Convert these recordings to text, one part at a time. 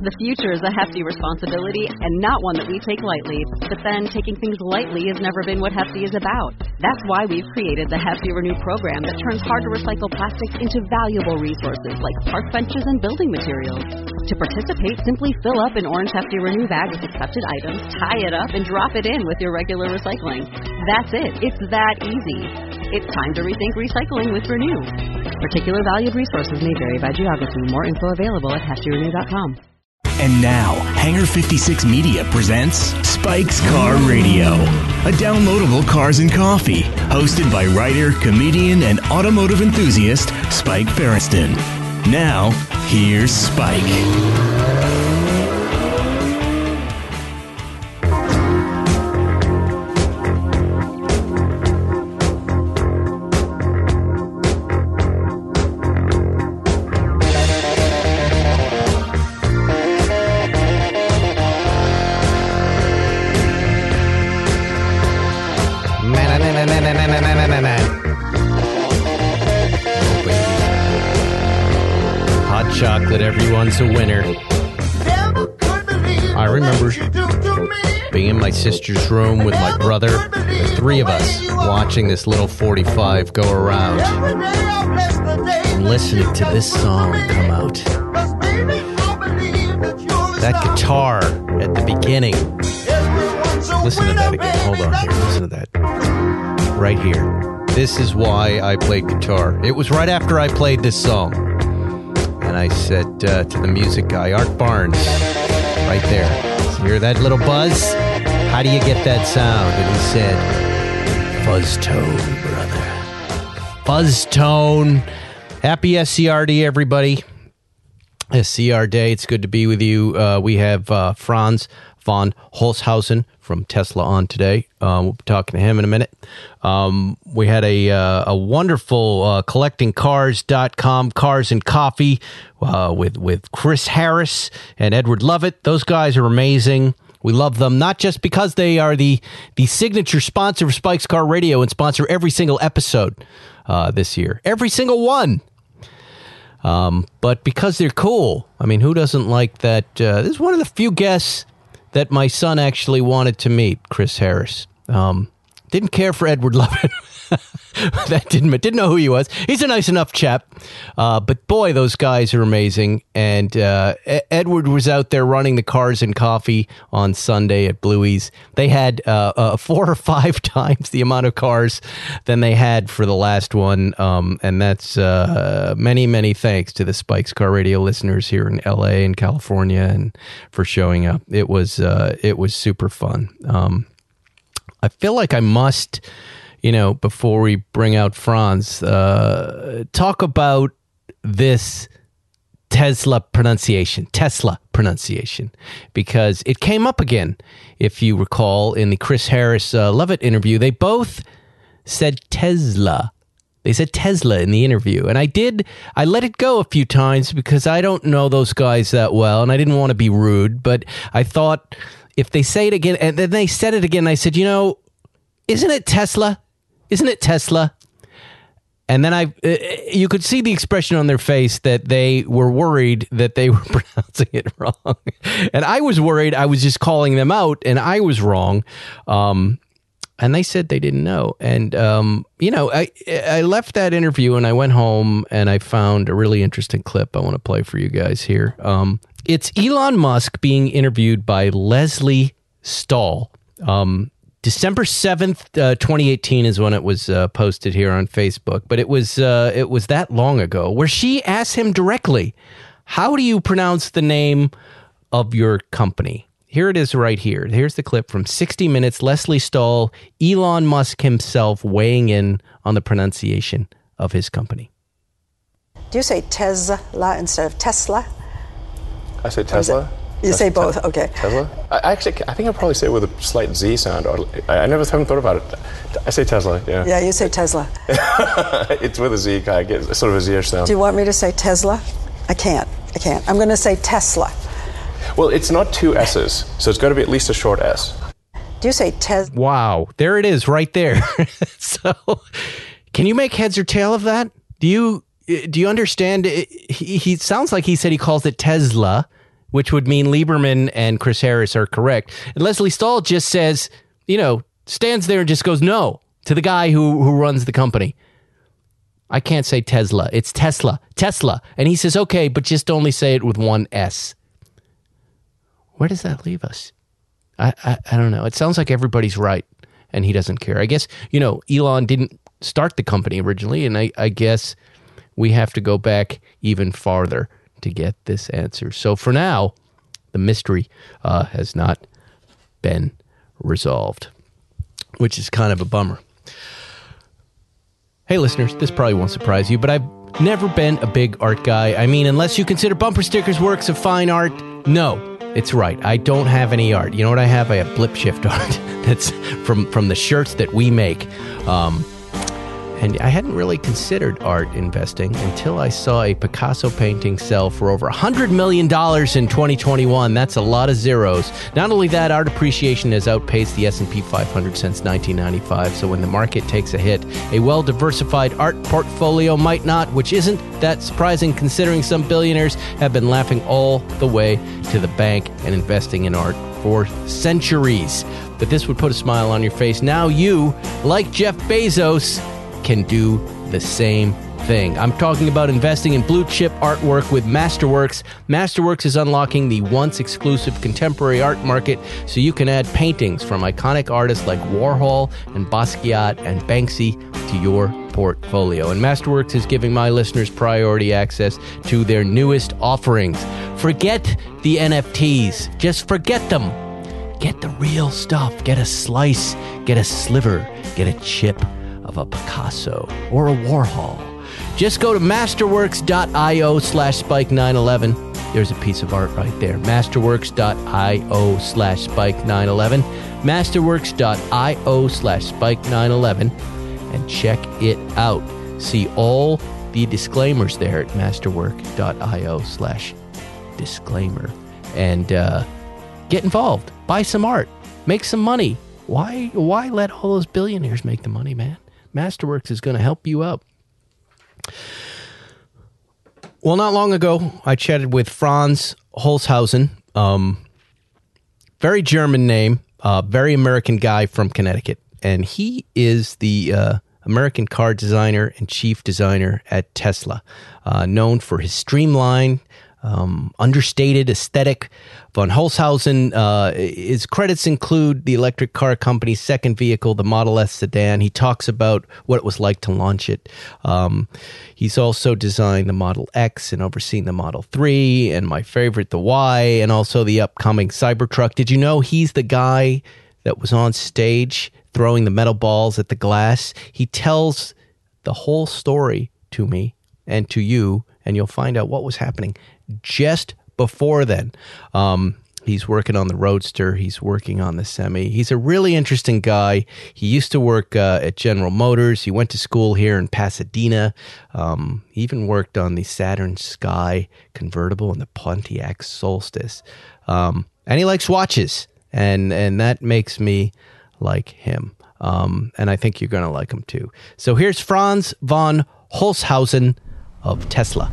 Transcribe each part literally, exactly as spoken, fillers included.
The future is a hefty responsibility and not one that we take lightly. But then, taking things lightly has never been what Hefty is about. That's why we've created the Hefty Renew program that turns hard-to-recycle plastics into valuable resources like park benches and building materials. To participate, simply fill up an orange Hefty Renew bag with accepted items, tie it up, and drop it in with your regular recycling. That's it. It's that easy. It's time to rethink recycling with Renew. Particular valued resources may vary by geography. More info available at hefty renew dot com. And now, Hangar fifty-six Media presents Spike's Car Radio, a downloadable cars and coffee, hosted by writer, comedian, and automotive enthusiast Spike Feresten. Now, here's Spike. Hot chocolate, everyone's a winner. I remember being in my sister's room with my brother, the three of us, watching this little forty-five go around and listening to this song come out. That guitar at the beginning. Listen to that again. Hold on here. Listen to that. Right here. This is why I played guitar. It was right after I played this song. And I said uh, to the music guy, Art Barnes, right there. So hear that little buzz? How do you get that sound? And he said, fuzz tone, brother. Fuzz tone. Happy S C R D, everybody. S C R Day. It's good to be with you. Uh, we have uh, Franz von Holzhausen from Tesla on today. Uh, we'll be talking to him in a minute. Um, we had a uh, a wonderful uh, collecting cars dot com Cars and Coffee uh, with, with Chris Harris and Edward Lovett. Those guys are amazing. We love them, not just because they are the, the signature sponsor of Spike's Car Radio and sponsor every single episode uh, this year. Every single one. Um, but because they're cool. I mean, who doesn't like that? Uh, this is one of the few guests that my son actually wanted to meet, Chris Harris. Um, didn't care for Edward Lovett. that didn't didn't know who he was. He's a nice enough chap, uh, but boy, those guys are amazing. And uh, Edward was out there running the Cars and Coffee on Sunday at Bluey's. They had uh, uh, four or five times the amount of cars than they had for the last one, um, and that's uh, many many thanks to the Spike's Car Radio listeners here in L A and California and for showing up. It was uh, it was super fun. Um, I feel like I must. You know, before we bring out Franz, uh, talk about this Tesla pronunciation, Tesla pronunciation, because it came up again, if you recall, in the Chris Harris uh, Lovett interview. They both said Tesla. They said Tesla in the interview. And I did, I let it go a few times because I don't know those guys that well, and I didn't want to be rude, but I thought if they say it again, and then they said it again, I said, you know, isn't it Tesla? Isn't it Tesla? And then I, uh, you could see the expression on their face that they were worried that they were pronouncing it wrong. And I was worried I was just calling them out and I was wrong. Um, and they said they didn't know. And, um, you know, I, I left that interview and I went home and I found a really interesting clip I want to play for you guys here. Um, it's Elon Musk being interviewed by Lesley Stahl. Um, December seventh, uh, twenty eighteen is when it was uh, posted here on Facebook, but it was uh, it was that long ago, where she asked him directly, how do you pronounce the name of your company? Here it is right here. Here's the clip from sixty minutes, Lesley Stahl, Elon Musk himself weighing in on the pronunciation of his company. Do you say Tesla instead of Tesla? I say Tesla. You say both, okay. Tesla? I actually, I think I'd probably say it with a slight Z sound. Or I, I never haven't thought about it. I say Tesla, yeah. Yeah, you say Tesla. It's with a Z, I get sort of a Z-ish sound. Do you want me to say Tesla? I can't, I can't. I'm going to say Tesla. Well, it's not two S's, so it's got to be at least a short S. Do you say Tesla? Wow, there it is right there. So, can you make heads or tail of that? Do you, do you understand? He, he sounds like he said he calls it Tesla, which would mean Lieberman and Chris Harris are correct. And Leslie Stahl just says, you know, stands there and just goes no to the guy who, who runs the company. I can't say Tesla. It's Tesla. Tesla. And he says, okay, but just only say it with one S. Where does that leave us? I, I, I don't know. It sounds like everybody's right, and he doesn't care. I guess, you know, Elon didn't start the company originally, and I, I guess we have to go back even farther to get this answer. So for now, the mystery uh, has not been resolved, which is kind of a bummer. Hey, listeners, this probably won't surprise you, but I've never been a big art guy. I mean, unless you consider bumper stickers works of fine art, no, it's right. I don't have any art. You know what I have? I have blip shift art. That's from, from the shirts that we make. Um, and I hadn't really considered art investing until I saw a Picasso painting sell for over one hundred million dollars in twenty twenty-one. That's a lot of zeros. Not only that, art appreciation has outpaced the S and P five hundred since nineteen ninety-five. So when the market takes a hit, a well-diversified art portfolio might not, which isn't that surprising considering some billionaires have been laughing all the way to the bank and investing in art for centuries. But this would put a smile on your face. Now you, like Jeff Bezos, can do the same thing. I'm talking about investing in blue chip artwork with Masterworks. Masterworks is unlocking the once exclusive contemporary art market so you can add paintings from iconic artists like Warhol and Basquiat and Banksy to your portfolio. And Masterworks is giving my listeners priority access to their newest offerings. Forget the N F Ts. Just forget them. Get the real stuff. Get a slice. Get a sliver. Get a chip of a Picasso or a Warhol. Just go to masterworks.io slash spike 911. There's a piece of art right there. Masterworks.io slash spike 911. Masterworks.io slash spike 911 and check it out. See all the disclaimers there at masterwork.io slash disclaimer. And uh, get involved. Buy some art. Make some money. Why, why let all those billionaires make the money, man? Masterworks is going to help you out. Well, not long ago, I chatted with Franz Holzhausen. Um, very German name, uh, very American guy from Connecticut. And he is the uh, American car designer and chief designer at Tesla, uh, known for his streamlined, Um, understated aesthetic. Von Holzhausen, uh, his credits include the electric car company's second vehicle, the Model S sedan. He talks about what it was like to launch it. Um, he's also designed the Model X and overseen the Model three, and my favorite, the Y, and also the upcoming Cybertruck. Did you know he's the guy that was on stage throwing the metal balls at the glass? He tells the whole story to me and to you, and you'll find out what was happening just before then. Um, he's working on the Roadster. He's working on the Semi. He's a really interesting guy. He used to work uh, at General Motors. He went to school here in Pasadena. Um, he even worked on the Saturn Sky convertible and the Pontiac Solstice. Um, and he likes watches, and and that makes me like him. Um, and I think you're going to like him too. So here's Franz von Holzhausen of Tesla.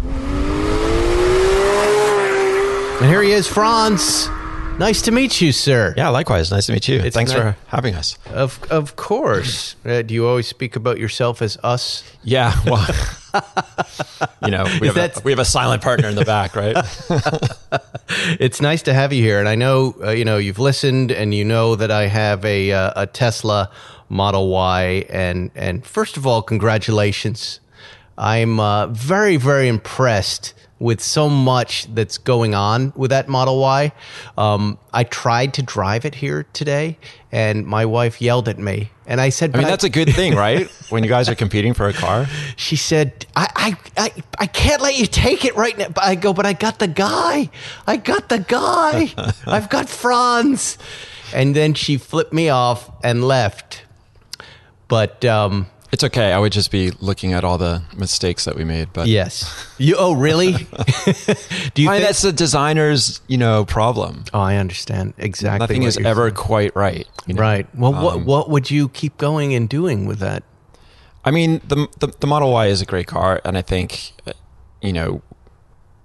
And here he is, Franz. Nice to meet you, sir. Yeah, likewise. Nice to meet you. It's Thanks not, for having us. Of of course. Uh, do you always speak about yourself as us? Yeah, well, you know, we have, that... a, we have a silent partner in the back, right? It's nice to have you here. And I know, uh, you know, you've listened and you know that I have a uh, a Tesla Model Y. And, and first of all, congratulations. I'm uh, very, very impressed with so much that's going on with that Model Y. Um, I tried to drive it here today, and my wife yelled at me. And I said, I mean, that's I- a good thing, right? When you guys are competing for a car? She said, I, I, I, I can't let you take it right now. But I go, but I got the guy. I got the guy. I've got Franz. And then she flipped me off and left. But... Um, It's okay. I would just be looking at all the mistakes that we made. But yes. You? Oh, really? Do you I mean, think that's the designer's, you know, problem? Oh, I understand exactly. Nothing what is you're ever saying. quite right. You know? Right. Well, um, what what would you keep going and doing with that? I mean, the, the the Model Y is a great car, and I think, uh, you know,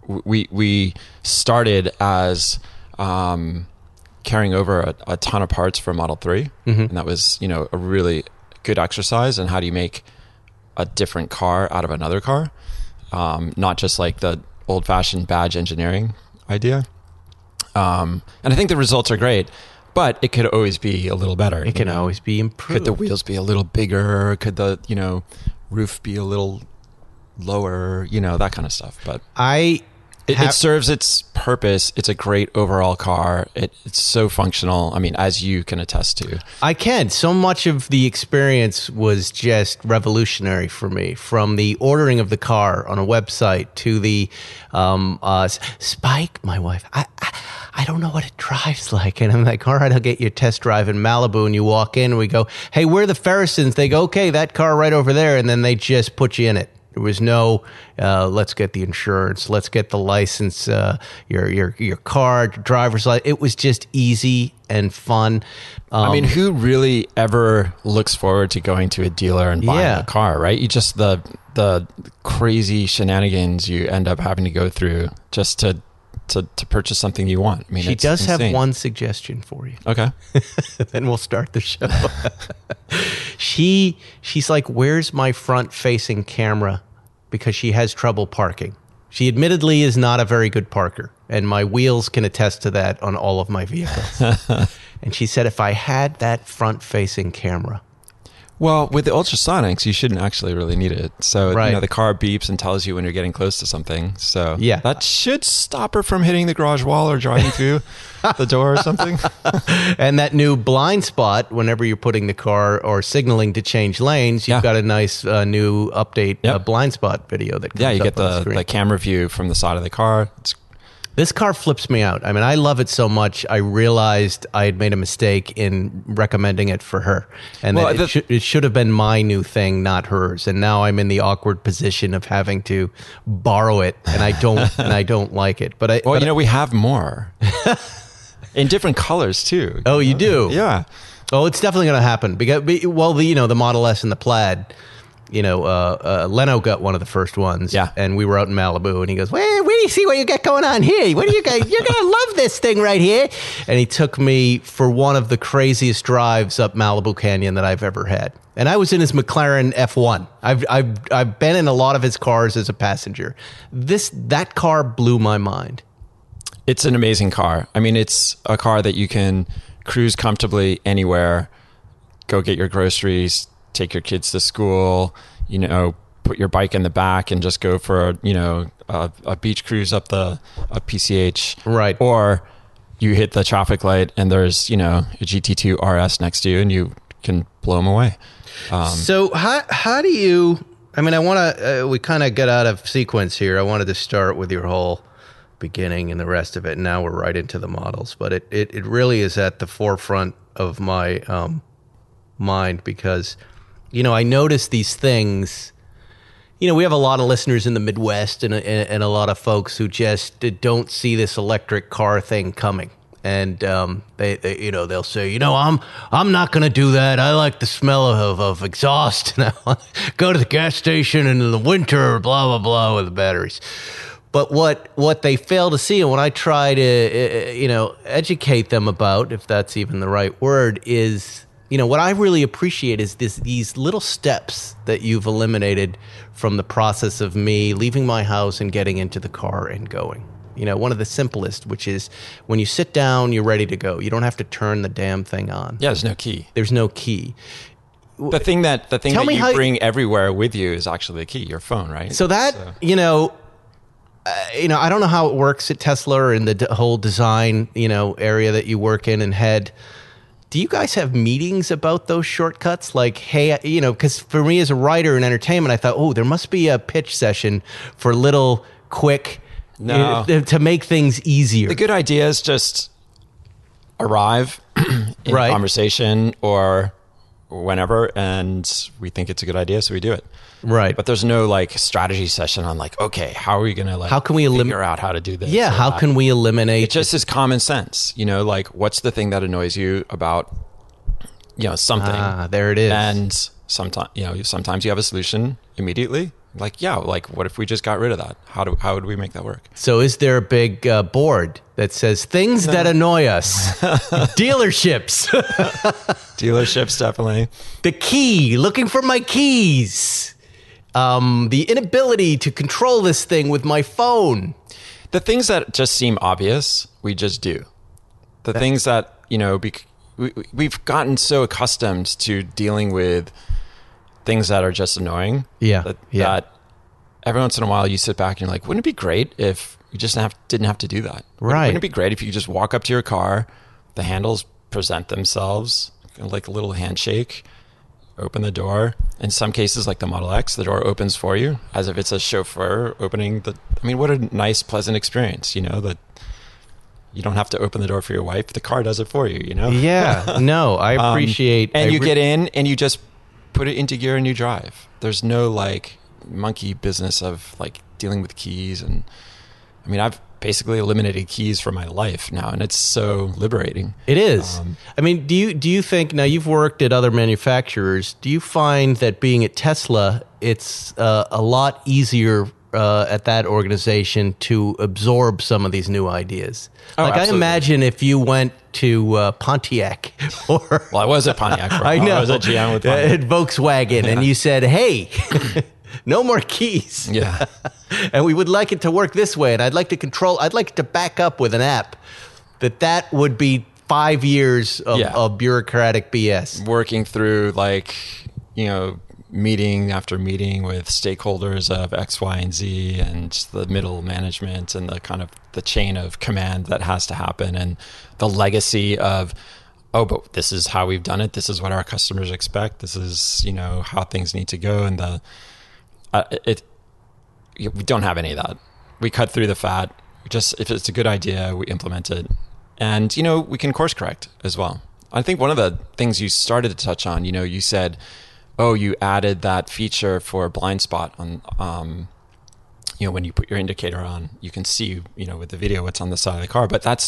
we we started as um, carrying over a, a ton of parts for Model three, mm-hmm. and that was, you know, a really good exercise in how do you make a different car out of another car, um, not just like the old-fashioned badge engineering idea. Um, and I think the results are great, but it could always be a little better. It can know? always be improved. Could the wheels be a little bigger? Could the, you know, roof be a little lower? You know, that kind of stuff. But I it, have, it serves its purpose. It's a great overall car. It, it's so functional. I mean, as you can attest to. I can. So much of the experience was just revolutionary for me, from the ordering of the car on a website to the um, uh, Spike, my wife. I, I I don't know what it drives like. And I'm like, all right, I'll get you a test drive in Malibu. And you walk in and we go, hey, where are the Ferrisons? They go, okay, that car right over there. And then they just put you in it. There was no, uh, let's get the insurance, let's get the license, uh, your your your card, driver's license. It was just easy and fun. Um, I mean, who really ever looks forward to going to a dealer and buying Yeah. a car, right? You just, the the crazy shenanigans you end up having to go through just to to, to purchase something you want. I mean, she it's does insane. have one suggestion for you. Okay. Then we'll start the show. she she's like, where's my front facing camera? Because she has trouble parking. She admittedly is not a very good parker, and my wheels can attest to that on all of my vehicles. And she said, if I had that front facing camera. Well, with the ultrasonics, you shouldn't actually really need it. So, Right. you know, the car beeps and tells you when you're getting close to something. So Yeah. that should stop her from hitting the garage wall or driving through the door or something. And that new blind spot, whenever you're putting the car or signaling to change lanes, you've Yeah. got a nice uh, new update Yep. uh, blind spot video that comes Yeah, you up get on the, screen. the camera view from the side of the car. It's This car flips me out. I mean, I love it so much. I realized I had made a mistake in recommending it for her, and Well, that it, the- should, it should have been my new thing, not hers. And now I'm in the awkward position of having to borrow it, and I don't, and I don't like it. But I, Well, but you know, we have more in different colors too. oh, you do? Yeah. Oh, it's definitely going to happen because, be- well, the you know the Model S and the Plaid. You know, uh, uh, Leno got one of the first ones, Yeah. and we were out in Malibu, and he goes, "Where, where do you see what you got going on here? What do you guys? You're gonna love this thing right here." And he took me for one of the craziest drives up Malibu Canyon that I've ever had. And I was in his McLaren F one. I've I've I've been in a lot of his cars as a passenger. This that car blew my mind. It's an amazing car. I mean, it's a car that you can cruise comfortably anywhere, go get your groceries, take your kids to school, you know, put your bike in the back and just go for, you know, a, a beach cruise up the up P C H. Right. Or you hit the traffic light and there's, you know, a G T two R S next to you and you can blow them away. Um, So how how do you? I mean, I want to. Uh, we kind of get out of sequence here. I wanted to start with your whole beginning and the rest of it. And now we're right into the models, but it it, it really is at the forefront of my um, mind because, you know, I notice these things. You know, we have a lot of listeners in the Midwest and, and, and a lot of folks who just don't see this electric car thing coming. And um, they, they, you know, they'll say, you know, I'm, I'm not going to do that. I like the smell of, of exhaust. And I want to go to the gas station in the winter, blah blah blah, with the batteries. But what, what they fail to see, and what I try to, uh, you know, educate them about, if that's even the right word, is, you know, what I really appreciate is this these little steps that you've eliminated from the process of me leaving my house and getting into the car and going. You know, one of the simplest, which is when you sit down, you're ready to go. You don't have to turn the damn thing on. yeah, there's no key. There's no key. The thing that the thing Tell that me you how you- bring everywhere with you is actually the key, your phone, right? So that, you know, uh, you know, I don't know how it works at Tesla or in the d- whole design, you know, area that you work in and head. Do you guys have meetings about those shortcuts? Like, hey, you know, because for me as a writer in entertainment, I thought, oh, there must be a pitch session for little quick, No. you know, to make things easier. The good idea is just arrive in Right. a conversation or whenever, and we think it's a good idea, so we do it. Right. But there's no like strategy session on like, okay, how are we gonna like How can we elim- figure out how to do this? yeah, or how that? can we eliminate It just is common sense, you know, like what's the thing that annoys you about, you know, something. Ah, there it is. And sometimes, you know, sometimes you have a solution immediately, Like, yeah, like what if we just got rid of that? How do how would we make that work? So is there a big uh, board that says things no. that annoy us? Dealerships. Dealerships, definitely. The key, looking for my keys. Um, the inability to control this thing with my phone. The things that just seem obvious, we just do. The that, things that, you know, bec- we, we've gotten so accustomed to dealing with things that are just annoying. Yeah, that, yeah. that every once in a while you sit back and you're like, wouldn't it be great if you just have, didn't have to do that? Right. Wouldn't it be great if you could just walk up to your car, the handles present themselves, like a little handshake, open the door. In some cases, like the Model X, the door opens for you as if it's a chauffeur opening the... I mean, what a nice, pleasant experience, you know, that you don't have to open the door for your wife. The car does it for you, you know? Yeah, no, I appreciate... Um, and I you re- get in and you just put it into gear and you drive. There's no, like, monkey business of, like, dealing with keys. And, I mean, I've basically eliminated keys from my life now, and it's so liberating. It is. Um, I mean, do you do you think, now you've worked at other manufacturers, do you find that being at Tesla, it's uh, a lot easier uh, at that organization to absorb some of these new ideas? Oh, like, absolutely. I imagine if you went to uh, Pontiac or... Well, I was at Pontiac. For I know. I was at G M with Pontiac. At Volkswagen, yeah. And you said, hey... no more keys. Yeah. And we would like it to work this way. And I'd like to control, I'd like to back up with an app that that would be five years of, yeah. of bureaucratic B S. Working through, like, you know, meeting after meeting with stakeholders of X, Y, and Z, and the middle management and the kind of the chain of command that has to happen, and the legacy of, oh, but this is how we've done it. This is what our customers expect. This is, you know, how things need to go. And the, uh, it, we don't have any of that. We cut through the fat. We just, if it's a good idea, we implement it. And, you know, we can course correct as well. I think one of the things you started to touch on, you know, you said, oh, you added that feature for blind spot on, um, you know, when you put your indicator on, you can see, you know, with the video, what's on the side of the car. But that's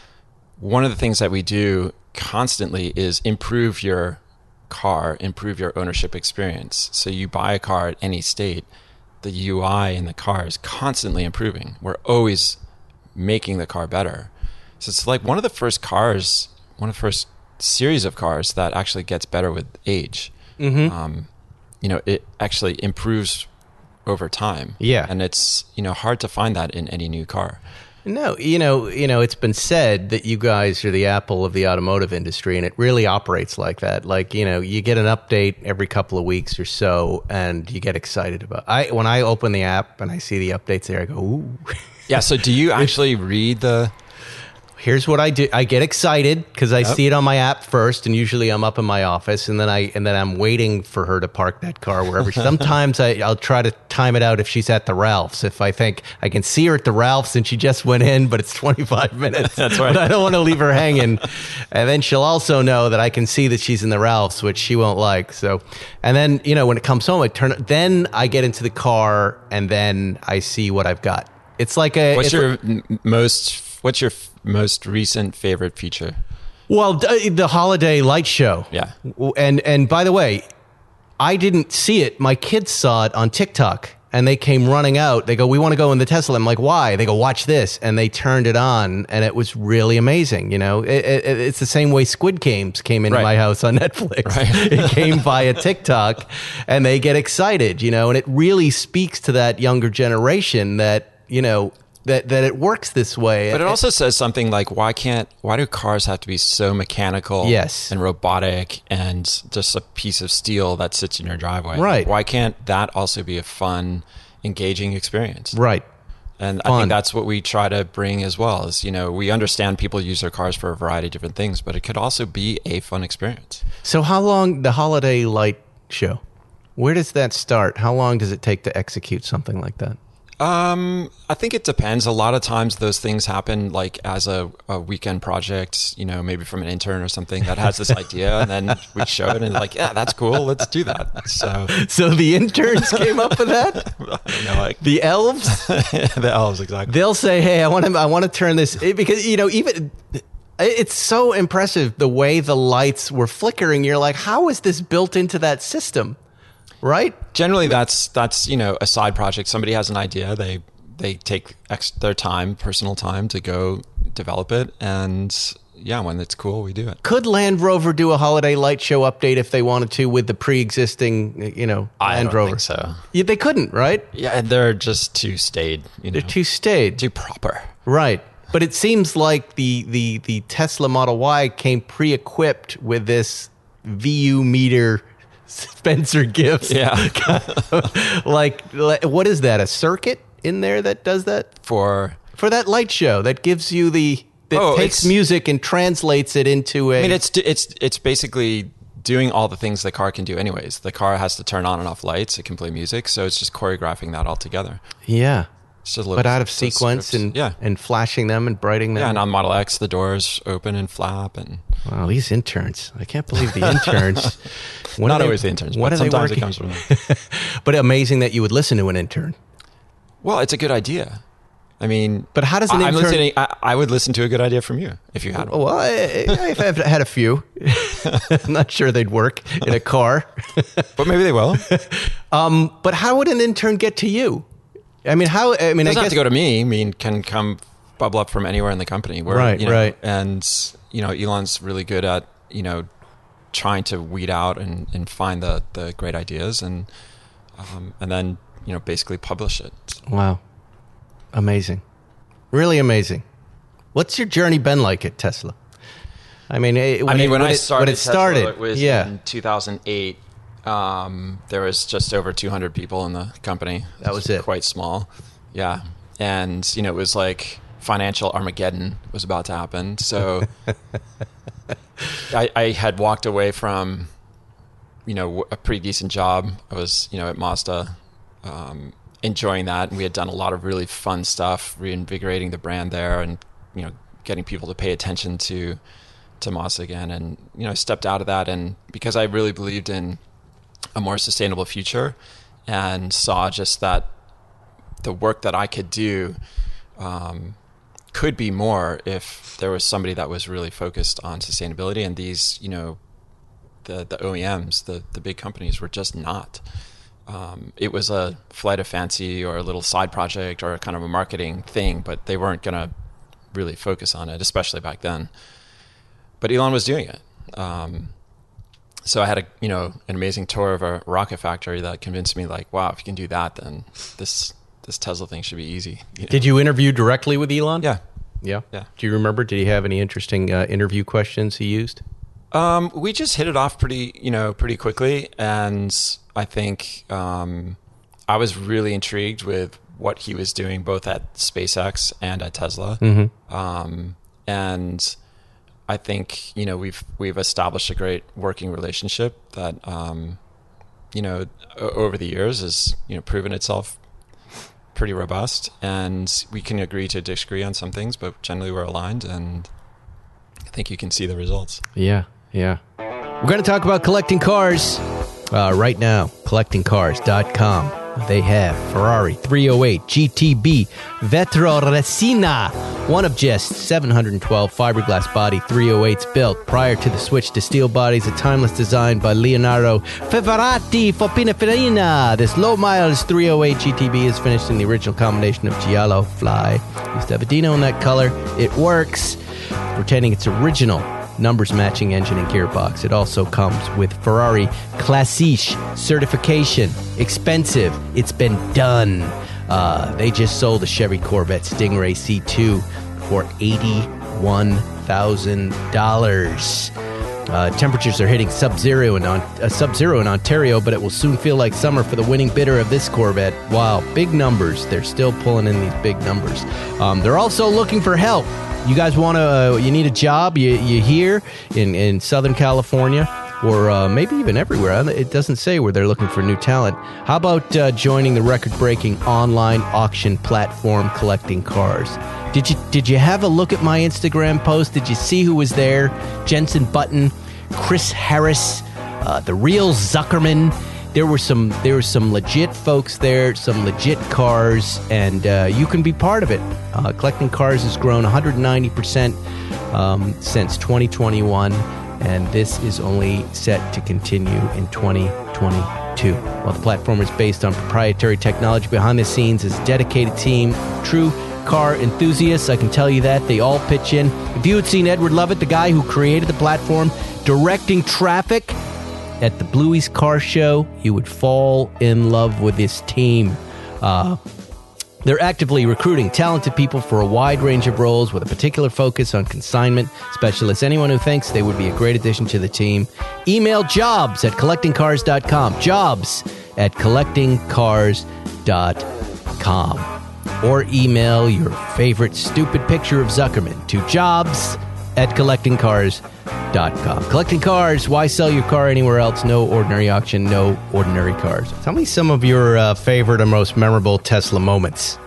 one of the things that we do constantly is improve your car, improve your ownership experience. So you buy a car at any state, the U I in the car is constantly improving. We're always making the car better. So it's like one of the first cars, one of the first series of cars that actually gets better with age. Mm-hmm. Um, you know, it actually improves over time. Yeah. And it's, you know, hard to find that in any new car. No, you know, you know, it's been said that you guys are the Apple of the automotive industry, and it really operates like that. Like, you know, you get an update every couple of weeks or so, and you get excited about it. I when I open the app and I see the updates there, I go, ooh. Yeah, so do you actually read the... Here's what I do. I get excited because I yep. see it on my app first, and usually I'm up in my office, and then I and then I'm waiting for her to park that car wherever. Sometimes I, I'll try to time it out if she's at the Ralph's. If I think I can see her at the Ralph's and she just went in, but it's twenty-five minutes. That's right. But I don't want to leave her hanging. And then she'll also know that I can see that she's in the Ralph's, which she won't like. So, and then, you know, when it comes home, I turn. Then I get into the car, and then I see what I've got. It's like a. What's it's your like, most? What's your f- most recent favorite feature? Well, d- the holiday light show. Yeah. And and by the way, I didn't see it. My kids saw it on TikTok, and they came running out. They go, "We want to go in the Tesla." I'm like, "Why?" They go, "Watch this." And they turned it on, and it was really amazing. You know, it, it, it's the same way Squid Games came into right. my house on Netflix. Right. It came via TikTok, and they get excited, you know, and it really speaks to that younger generation that, you know, that that it works this way. But it also says something like, why can't, why do cars have to be so mechanical yes. and robotic and just a piece of steel that sits in your driveway? Right. Why can't that also be a fun, engaging experience? Right. And Fun. I think that's what we try to bring as well. Is, you know, we understand people use their cars for a variety of different things, but it could also be a fun experience. So how long, the holiday light show, where does that start? How long does it take to execute something like that? Um, I think it depends. A lot of times those things happen like as a, a weekend project, you know, maybe from an intern or something that has this idea, and then we show it and like, yeah, that's cool. Let's do that. So, so the interns came up with that? you know, like the elves, the elves, exactly. They'll say, hey, I want to, I want to turn this, because, you know, even it's so impressive the way the lights were flickering. You're like, how is this built into that system? right? Generally, that's that's you know a side project. Somebody has an idea, they they take ex- their time, personal time, to go develop it, and yeah, when it's cool, we do it. Could Land Rover do a holiday light show update if they wanted to with the pre-existing, you know, I Land don't Rover? think so. Yeah, they couldn't, right? Yeah, they're just too staid. You know, They're too staid. too proper. Right. But it seems like the, the, the Tesla Model Y came pre-equipped with this V U meter Spencer Gifts. Yeah. like, like, what is that? A circuit in there that does that? For For that light show that gives you the... that Oh, takes it's- music and translates it into a... I mean, it's it's it's basically doing all the things the car can do anyways. The car has to turn on and off lights. It can play music, so it's just choreographing that all together. Yeah. It's just a little, But out of little sequence scripts. and yeah, and flashing them and brighting them. yeah. And on Model X, the doors open and flap, and Wow, these interns. I can't believe the interns. What not are they- always the interns, What but are they sometimes it working- comes from them. But amazing that you would listen to an intern. Well, it's a good idea. I mean, But how does an I, I'm intern- listening. I, I would listen to a good idea from you if you had one. Well, I, I've I've had a few. I'm not sure they'd work in a car. But maybe they will. It Um, but how would an intern get to you? I mean, how? I mean, I doesn't guess have to go to me. I mean, can come bubble up from anywhere in the company. Where, Right, you know, right. And you know, Elon's really good at you know trying to weed out and, and find the the great ideas and um, and then you know basically publish it. Wow, amazing, really amazing. What's your journey been like at Tesla? I mean, it, when I mean, it, when, when I it, started, when it started, Tesla, it was yeah, in two thousand eight. Um, there was just over two hundred people in the company. That was it. Quite small. Yeah. And, you know, it was like financial Armageddon was about to happen. So I, I had walked away from, you know, a pretty decent job. I was, you know, at Mazda, um, enjoying that. And we had done a lot of really fun stuff, reinvigorating the brand there and, you know, getting people to pay attention to, to Mazda again. And, you know, I stepped out of that. And because I really believed in a more sustainable future and saw just that the work that I could do um, could be more if there was somebody that was really focused on sustainability, and these, you know, the, the O E Ms, the, the big companies were just not. Um, it was a flight of fancy or a little side project or a kind of a marketing thing, but they weren't going to really focus on it, especially back then. But Elon was doing it. Um, So I had a you know an amazing tour of a rocket factory that convinced me, like, wow, if you can do that, then this this Tesla thing should be easy. You know? Did you interview directly with Elon? Yeah. Yeah. Yeah. Do you remember? Did he have any interesting uh, interview questions he used? Um, we just hit it off pretty you know pretty quickly, and I think um, I was really intrigued with what he was doing both at SpaceX and at Tesla, Mm-hmm. um, and I think you know we've we've established a great working relationship that um, you know o- over the years has you know proven itself pretty robust, and we can agree to disagree on some things, but generally we're aligned, and I think you can see the results. Yeah, yeah. We're going to talk about collecting cars uh, right now. collecting cars dot com. They have Ferrari three oh eight G T B Vetro Resina, one of just seven hundred twelve fiberglass body three oh eights built prior to the switch to steel bodies, a timeless design by Leonardo Fevarati for Pininfarina. This low miles three oh eight G T B is finished in the original combination of Giallo Fly. Used to have a Dino in that color. It works, retaining its original numbers matching engine and gearbox. It also comes with Ferrari Classiche certification. Expensive. It's been done. Uh, they just sold a Chevy Corvette Stingray C two for eighty-one thousand dollars. Uh, temperatures are hitting sub-zero in, on, uh, sub-zero in Ontario, but it will soon feel like summer for the winning bidder of this Corvette. Wow, big numbers. They're still pulling in these big numbers. Um, they're also looking for help. You guys want to, uh, you need a job, you, you here in, in Southern California, or uh, maybe even everywhere. It doesn't say where they're looking for new talent. How about uh, joining the record-breaking online auction platform Collecting Cars? Did you did you have a look at my Instagram post? Did you see who was there? Jensen Button, Chris Harris, uh, the real Zuckerman. There were some there were some legit folks there, some legit cars, and uh, you can be part of it. Uh, Collecting Cars has grown one hundred ninety percent um, since twenty twenty-one. and this is only set to continue in twenty twenty-two. While the platform is based on proprietary technology, behind the scenes is a dedicated team of true car enthusiasts. I can tell you that. They all pitch in. If you had seen Edward Lovett, the guy who created the platform, directing traffic at the Bluey's Car Show, you would fall in love with this team. Uh, they're actively recruiting talented people for a wide range of roles with a particular focus on consignment specialists. Anyone who thinks they would be a great addition to the team, email jobs at collecting cars dot com. Jobs at collecting cars dot com. Or email your favorite stupid picture of Zuckerman to jobs at collecting cars dot com. Collecting Cars, why sell your car anywhere else? No ordinary auction, no ordinary cars. Tell me some of your uh, favorite or most memorable Tesla moments.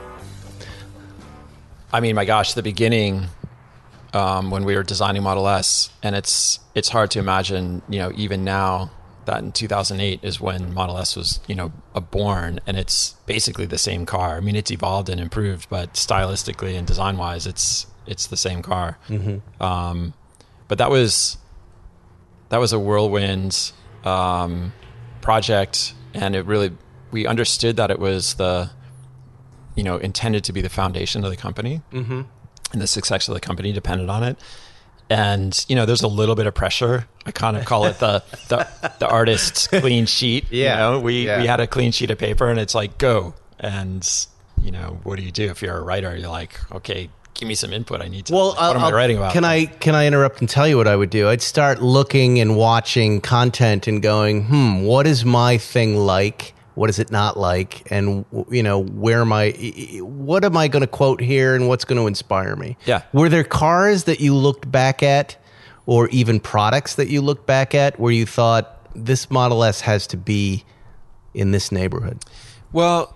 I mean, my gosh, the beginning um, when we were designing Model S, and it's it's hard to imagine, you know, even now that in two thousand eight is when Model S was, you know, a born, and it's basically the same car. I mean, it's evolved and improved, but stylistically and design-wise, it's it's the same car. Mm-hmm. Um, but that was that was a whirlwind um, project, and it really we understood that it was the you know intended to be the foundation of the company, mm-hmm. and the success of the company depended on it. And, you know, there's a little bit of pressure. I kind of call it the the, the artist's clean sheet. Yeah. You know, we, yeah. we had a clean sheet of paper, and it's like, go. And, you know, what do you do if you're a writer? You're like, okay, give me some input. I need to. Well, like, what uh, am I writing about? Can I can I interrupt and tell you what I would do? I'd start looking and watching content and going, hmm, what is my thing like? What is it not like? And, you know, where am I, what am I going to quote here, and what's going to inspire me? Yeah. Were there cars that you looked back at, or even products that you looked back at, where you thought this Model S has to be in this neighborhood? Well,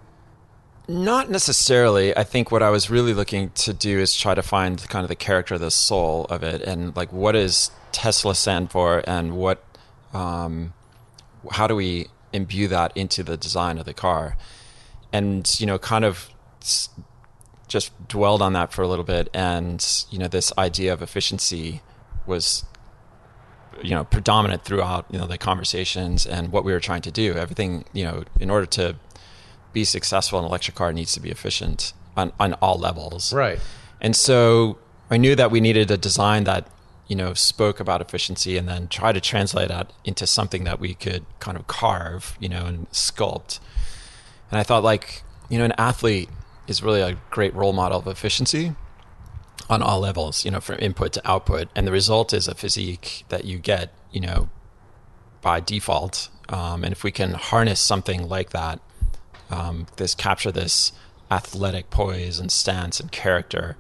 not necessarily. I think what I was really looking to do is try to find kind of the character, the soul of it, and like, what does Tesla stand for, and what, um, how do we imbue that into the design of the car? And, you know, kind of just dwelled on that for a little bit. And, you know, this idea of efficiency was, you know, predominant throughout, you know, the conversations and what we were trying to do. Everything, you know, in order to be successful in an electric car, needs to be efficient on, on all levels. Right. And so I knew that we needed a design that, you know, spoke about efficiency, and then try to translate that into something that we could kind of carve, you know, and sculpt. And I thought, like, you know, an athlete is really a great role model of efficiency on all levels, you know, from input to output. And the result is a physique that you get, you know, by default. Um, and if we can harness something like that, um, this capture this athletic poise and stance and character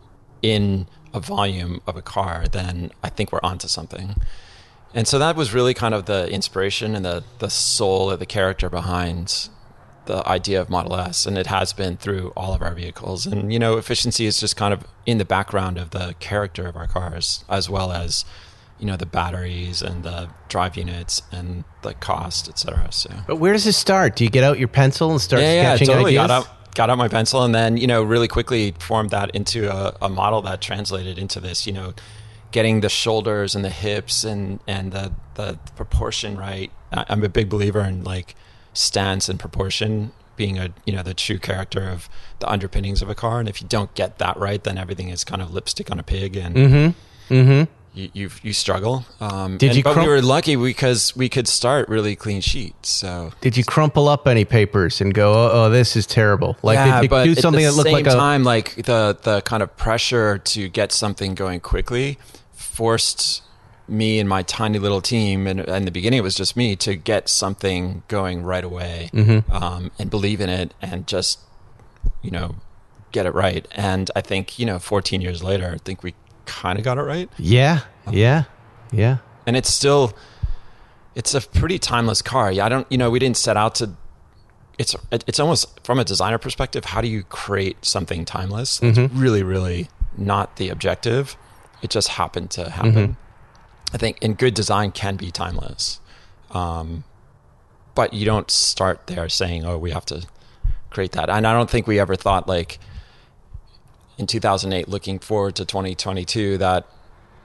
in a volume of a car, then I think we're onto something. And so that was really kind of the inspiration and the, the soul of the character behind the idea of Model S. And it has been through all of our vehicles. And, you know, efficiency is just kind of in the background of the character of our cars, as well as, you know, the batteries and the drive units and the cost, et cetera. So, but where does it start? Do you get out your pencil and start yeah, sketching yeah, totally. ideas? Got out, got out my pencil, and then, you know, really quickly formed that into a, a model that translated into this, you know, getting the shoulders and the hips and, and the, the proportion right. I, I'm a big believer in, like, stance and proportion being a, you know, the true character of the underpinnings of a car. And if you don't get that right, then everything is kind of lipstick on a pig, and mm-hmm. Mm-hmm. You, you you struggle. Um, Did and, you? But Crump- we were lucky because we could start really clean sheets. So did you crumple up any papers and go, "Oh, oh this is terrible"? Like, yeah, did you but do something at that the looked same like a time, like the the kind of pressure to get something going quickly forced me and my tiny little team, and in the beginning it was just me, to get something going right away, mm-hmm. um, and believe in it, and just, you know, get it right. And I think, you know, fourteen years later, I think we kind of got it right. Yeah, yeah, yeah. And it's still, it's a pretty timeless car. Yeah, I don't, you know, we didn't set out to. It's it's almost from a designer perspective. How do you create something timeless? It's mm-hmm. really, really not the objective. It just happened to happen. Mm-hmm. I think, and good design can be timeless, um, but you don't start there saying, "Oh, we have to create that." And I don't think we ever thought, like, in two thousand eight, looking forward to twenty twenty-two, that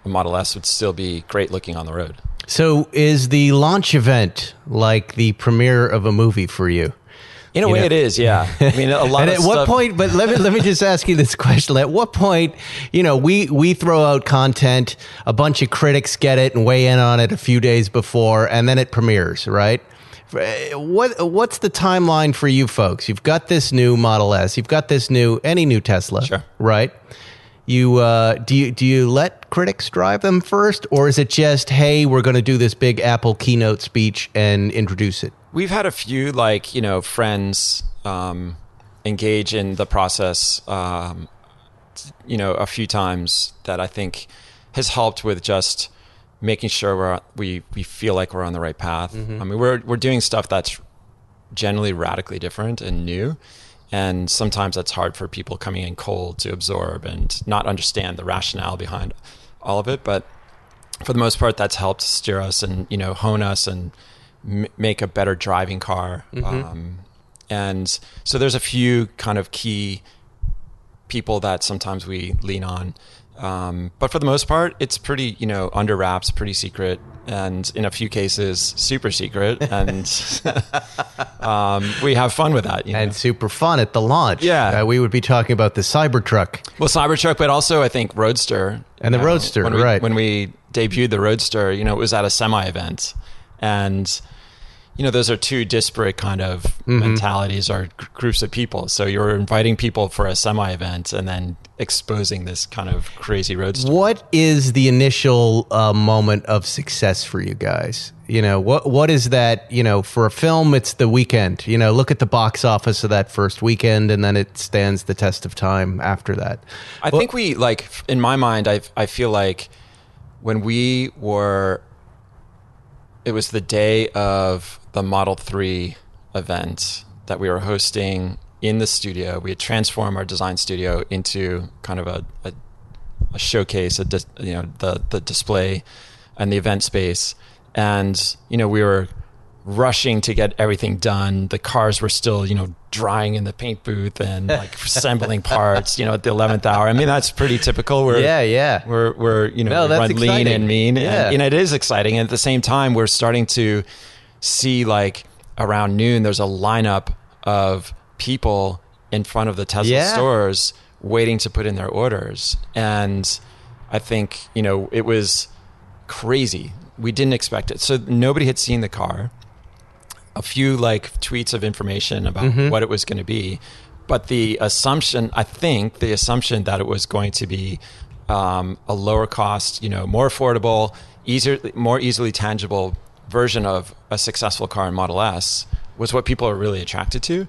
a Model S would still be great looking on the road. So is the launch event like the premiere of a movie for you? In a You way know? it is, yeah. I mean, a lot And of at what stuff- point, but let me let me just ask you this question. At what point, you know, we we throw out content, a bunch of critics get it and weigh in on it a few days before, and then it premieres, right? What what's the timeline for you folks? You've got this new Model S, you've got this new any new Tesla, Sure. right? You uh, do you do you let critics drive them first, or is it just, hey, we're going to do this big Apple keynote speech and introduce it? We've had a few, like, you know, friends um, engage in the process, um, you know, a few times that I think has helped with just making sure we're, we we feel like we're on the right path. Mm-hmm. I mean, we're we're doing stuff that's generally radically different and new, and sometimes that's hard for people coming in cold to absorb and not understand the rationale behind all of it. But for the most part, that's helped steer us and, you know, hone us and m- make a better driving car. Mm-hmm. Um, and so there's a few kind of key people that sometimes we lean on. Um, but for the most part, it's pretty, you know, under wraps, pretty secret, and in a few cases, super secret. And um, we have fun with that. You know? And super fun at the launch. Yeah. Uh, we would be talking about the Cybertruck. Well, Cybertruck, but also I think Roadster. And the You know, Roadster, when we, right. When we debuted the Roadster, you know, it was at a semi event. And, you know, those are two disparate kind of Mm-hmm. mentalities or g- groups of people. So you're inviting people for a semi event and then exposing this kind of crazy Roadster. What is the initial uh, moment of success for you guys? You know, what what is that? You know, for a film, it's the weekend. You know, look at the box office of that first weekend, and then it stands the test of time after that. I think we, like, in my mind, I I feel like when we were, it was the day of the Model three event that we were hosting in the studio. We had transformed our design studio into kind of a, a, a showcase, a dis, you know, the the display and the event space. And, you know, we were rushing to get everything done. The cars were still, you know, drying in the paint booth and like assembling parts, you know, at the eleventh hour. I mean, that's pretty typical. We're, Yeah, yeah. We're, we're you know, No, we that's run lean exciting. and mean. Yeah. And, you know, it is exciting. And at the same time, we're starting to see, like, around noon, there's a lineup of people in front of the Tesla Yeah. stores waiting to put in their orders. And I think, you know, it was crazy. We didn't expect it. So nobody had seen the car. A few like tweets of information about Mm-hmm. what it was going to be. But the assumption, I think the assumption that it was going to be um, a lower cost, you know, more affordable, easier, more easily tangible version of a successful car in Model S was what people are really attracted to.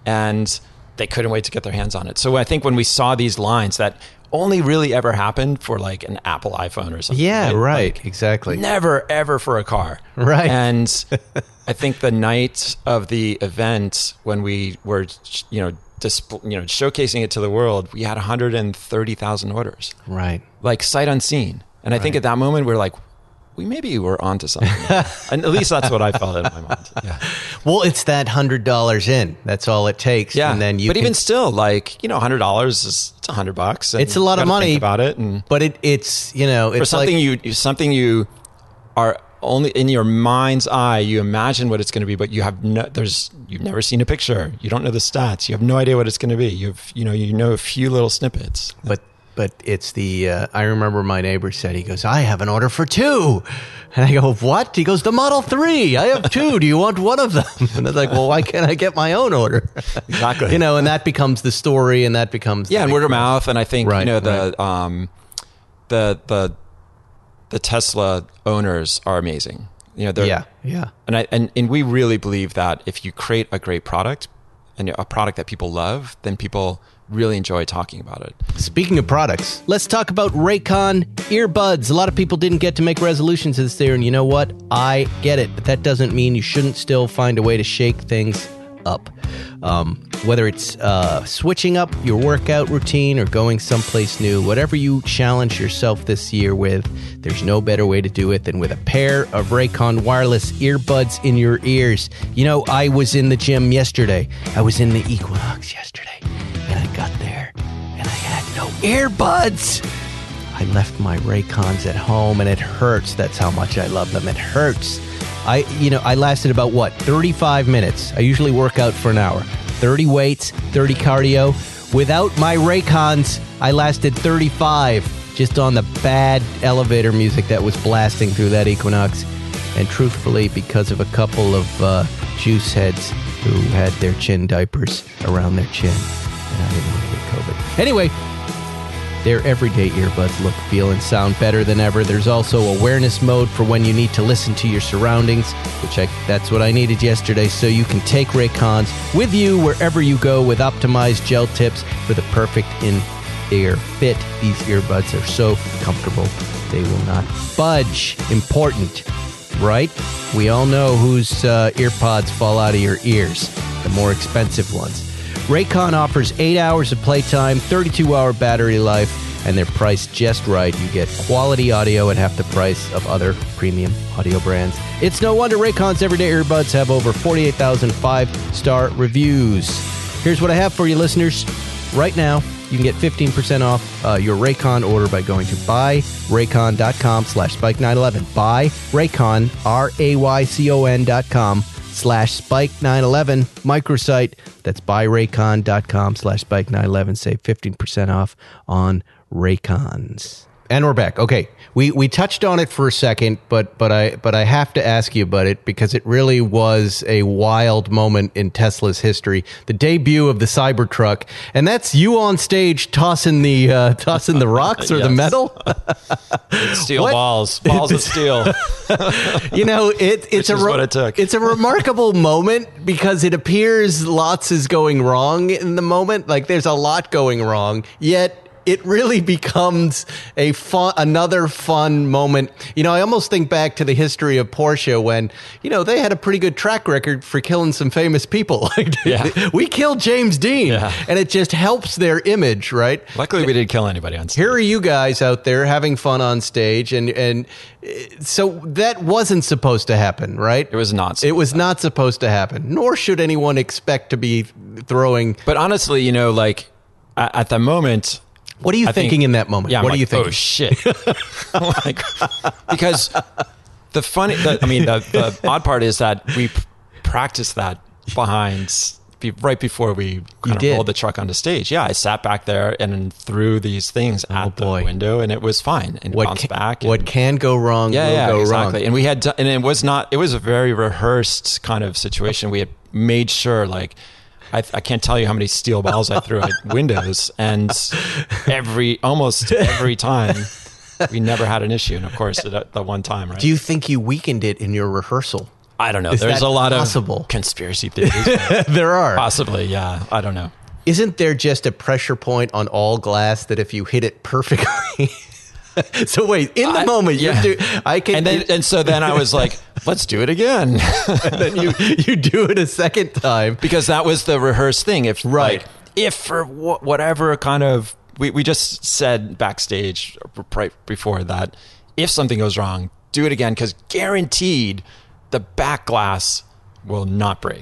And they couldn't wait to get their hands on it. So I think when we saw these lines that only really ever happened for like an Apple iPhone or something. Yeah, right. Like, Exactly. never, ever for a car. Right. And I think the night of the event when we were, you know, disp- you know, showcasing it to the world, we had one hundred thirty thousand orders, Right. like sight unseen. And I think at that moment we're like, we maybe were onto something. And at least that's what I felt in my mind. Yeah. Well, it's that one hundred dollars in. That's all it takes. Yeah. And then you but can, even still, like, you know, one hundred dollars is it's one hundred bucks. And It's a lot you of gotta money. think about it. And but it, it's, you know, for it's something like, you something you are only in your mind's eye, you imagine what it's going to be, but you have no, there's you've never seen a picture, you don't know the stats, you have no idea what it's going to be. You've you know you know a few little snippets. but but it's the uh, I remember my neighbor said, he goes, I have an order for two, and I go, what? He goes, the Model three. I have two. Do you want one of them? And it's like, well, why can't I get my own order? Exactly. You know, and that becomes the story, and that becomes Yeah, the and big word of thing. mouth, and I think Right, you know the um, the the the Tesla owners are amazing. You know, they're Yeah, yeah. And I and, and we really believe that if you create a great product and a product that people love, then people really enjoy talking about it. Speaking of products, let's talk about Raycon earbuds. A lot of people didn't get to make resolutions this year, and you know what? I get it, but that doesn't mean you shouldn't still find a way to shake things up. Um, whether it's uh, switching up your workout routine or going someplace new, whatever you challenge yourself this year with, there's no better way to do it than with a pair of Raycon wireless earbuds in your ears. You know, I was in the gym yesterday. I was in the Equinox yesterday, and I got there, and I had no earbuds. I left my Raycons at home, and it hurts. That's how much I love them. It hurts. I, you know, I lasted about, what, thirty-five minutes. I usually work out for an hour. thirty weights, thirty cardio. Without my Raycons, I lasted thirty-five, just on the bad elevator music that was blasting through that Equinox. And truthfully, because of a couple of uh, juice heads who had their chin diapers around their chin. And I didn't want to get COVID. Anyway, their everyday earbuds look, feel, and sound better than ever. There's also awareness mode for when you need to listen to your surroundings, which I, that's what I needed yesterday, so you can take Raycons with you wherever you go with optimized gel tips for the perfect in-ear fit. These earbuds are so comfortable, they will not budge. Important, right? We all know whose uh, earpods fall out of your ears, the more expensive ones. Raycon offers eight hours of playtime, thirty-two hour battery life, and they're priced just right. You get quality audio at half the price of other premium audio brands. It's no wonder Raycon's everyday earbuds have over forty-eight thousand five-star reviews. Here's what I have for you, listeners. Right now, you can get fifteen percent off uh, your Raycon order by going to buyraycon.com slash spike911. Buy Raycon, R A Y C O N dot com slash spike nine eleven microsite. That's buyraycon.com slash spike nine eleven. Save fifteen percent off on Raycons. And we're back. Okay, we we touched on it for a second, but but I but I have to ask you about it because it really was a wild moment in Tesla's history. The debut of the Cybertruck, and that's you on stage tossing the uh, tossing the rocks or Yes. the metal. Steel What? balls, balls of steel. You know, it, it's Which a is what it took. It's a remarkable moment because it appears lots is going wrong in the moment. Like there's a lot going wrong, yet it really becomes a fun, another fun moment. You know, I almost think back to the history of Porsche when, you know, they had a pretty good track record for killing some famous people. Like, Yeah. we killed James Dean, Yeah. and it just helps their image, right? Luckily, we didn't kill anybody on stage. Here are you guys out there having fun on stage, and and uh, so that wasn't supposed to happen, right? It was not. It was not supposed to happen, nor should anyone expect to be throwing. But honestly, you know, like at, at the moment. What are you I thinking think- in that moment? Yeah, I'm what like, are you thinking? Oh shit! Like, because the funny, the, I mean, the, the odd part is that we p- practiced that behind be, right before we kind of did? rolled the truck onto stage. Yeah, I sat back there and then threw these things at the boy. window, and it was fine and What bounced can, back. what and, can go wrong yeah, will yeah, go exactly. wrong. And we had, done, and it was not. It was a very rehearsed kind of situation. We had made sure, like. I, I can't tell you how many steel balls I threw at windows, and every almost every time we never had an issue. And of course, at the one time, right? Do you think you weakened it in your rehearsal? I don't know. Is There's that a lot possible? of conspiracy theories. There are. Possibly, yeah. I don't know. Isn't there just a pressure point on all glass that if you hit it perfectly? So wait, in the I- moment, yeah. you do. I can, And then, and so then I was like, let's do it again, and then you you do it a second time. because that was the rehearsed thing. If Right. like, if for wh- whatever kind of we we just said backstage right before that, if something goes wrong, do it again, because guaranteed the back glass will not break.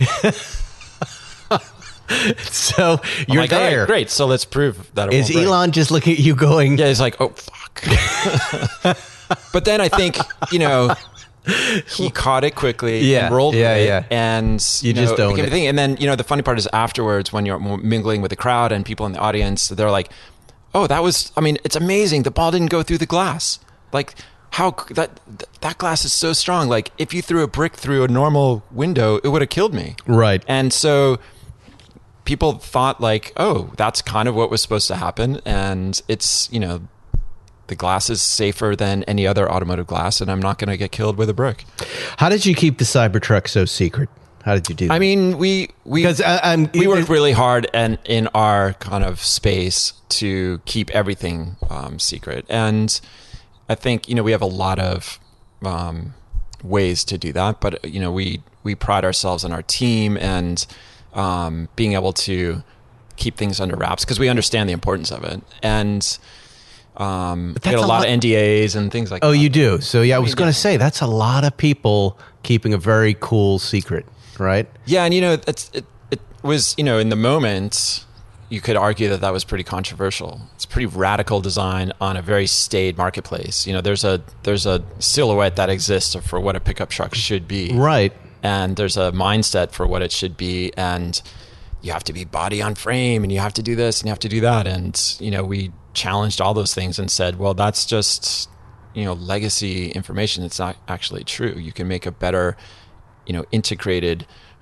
So I'm you're like, all right, there. great. So let's prove that it Is won't break. Elon just looking at you going, Yeah, he's like, oh fuck. But then I think, you know, he caught it quickly Yeah, and rolled yeah, with it, yeah. and You know, just owned became a it. thing. And then, you know, the funny part is afterwards when you're mingling with the crowd and people in the audience, they're like, oh, that was, I mean, it's amazing. The ball didn't go through the glass. Like, how that that glass is so strong. Like, if you threw a brick through a normal window, it would have killed me. Right. And so people thought like, oh, that's kind of what was supposed to happen. And it's, you know, the glass is safer than any other automotive glass, and I'm not going to get killed with a brick. How did you keep the Cybertruck so secret? How did you do that? I mean, we we Because I- I'm- we worked really hard and in our kind of space to keep everything um, secret. And I think, you know, we have a lot of um, ways to do that, but you know, we we pride ourselves on our team and um, being able to keep things under wraps because we understand the importance of it. And um, we that's get a a lot lot- of N D As and things like oh, that. you do. So yeah, I was mean, going yeah. to say that's a lot of people keeping a very cool secret, right? Yeah, and you know, it's, it it was, you know, in the moment, you could argue that that was pretty controversial. It's a pretty radical design on a very staid marketplace. You know, there's a there's a silhouette that exists for what a pickup truck should be. Right. And there's a mindset for what it should be, and you have to be body on frame, and you have to do this, and you have to do that. And, you know, we challenged all those things and said, well, that's just, you know, legacy information. It's not actually true. You can make a better, you know, integrated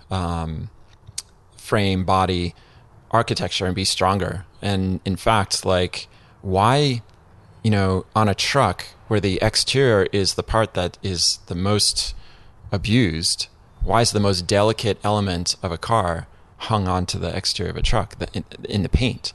um, frame, body, architecture and be stronger. And in fact, like, why, you know, on a truck where the exterior is the part that is the most abused, why is the most delicate element of a car hung onto the exterior of a truck, the, in, in the paint?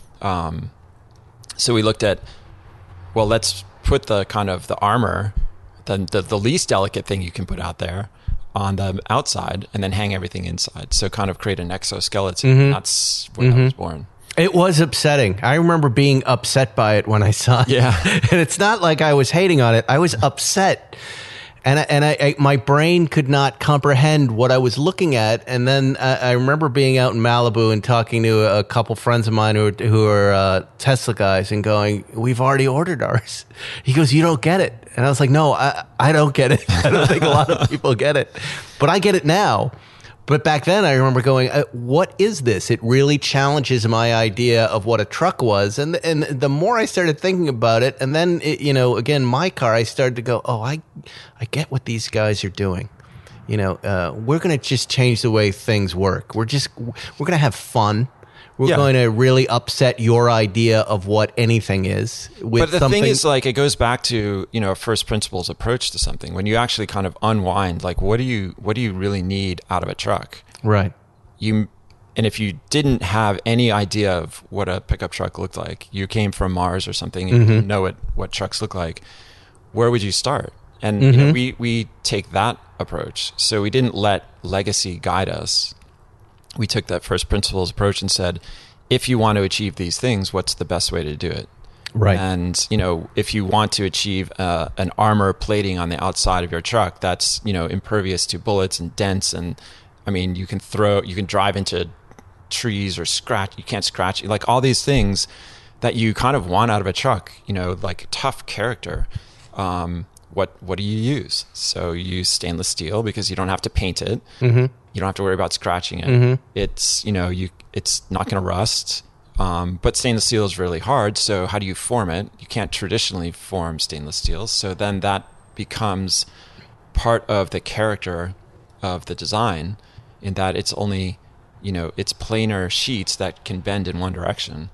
Um, so we looked at, well, let's put the kind of the armor, the, the the least delicate thing you can put out there, on the outside, and then hang everything inside. So kind of create an exoskeleton. Mm-hmm. That's when Mm-hmm. I was born. It was upsetting. I remember being upset by it when I saw it. Yeah. And it's not like I was hating on it. I was upset. And I, and I, I my brain could not comprehend what I was looking at. And then I, I remember being out in Malibu and talking to a, a couple friends of mine who are, who are uh, Tesla guys and going, "We've already ordered ours." He goes, "You don't get it." And I was like, "No, I, I don't get it. I don't think a lot of people get it. But I get it now." But back then, I remember going, uh, what is this? It really challenges my idea of what a truck was. And and the more I started thinking about it, and then, it, you know, again, my car, I started to go, oh, I, I get what these guys are doing. You know, uh, we're going to just change the way things work. We're just, we're going to have fun. We're Yeah. going to really upset your idea of what anything is. With But the something. thing is, like, it goes back to, you know, a first principles approach to something. When you actually kind of unwind, like, what do you what do you really need out of a truck? Right. You, and if you didn't have any idea of what a pickup truck looked like, you came from Mars or something, and Mm-hmm. you didn't know what, what trucks look like, where would you start? And Mm-hmm. you know, we we take that approach. So we didn't let legacy guide us. We took that first principles approach and said, if you want to achieve these things, what's the best way to do it? Right. And, you know, if you want to achieve uh, an armor plating on the outside of your truck that's, you know, impervious to bullets and dents, and I mean, you can throw, you can drive into trees or scratch, you can't scratch, like all these things that you kind of want out of a truck, you know, like tough character. Um, what what do you use? So you use stainless steel because you don't have to paint it. Mm-hmm. You don't have to worry about scratching it. Mm-hmm. It's, you know, you it's not going to rust. Um, but stainless steel is really hard. So how do you form it? You can't traditionally form stainless steel. So then that becomes part of the character of the design, in that it's only, you know, it's planar sheets that can bend in one direction.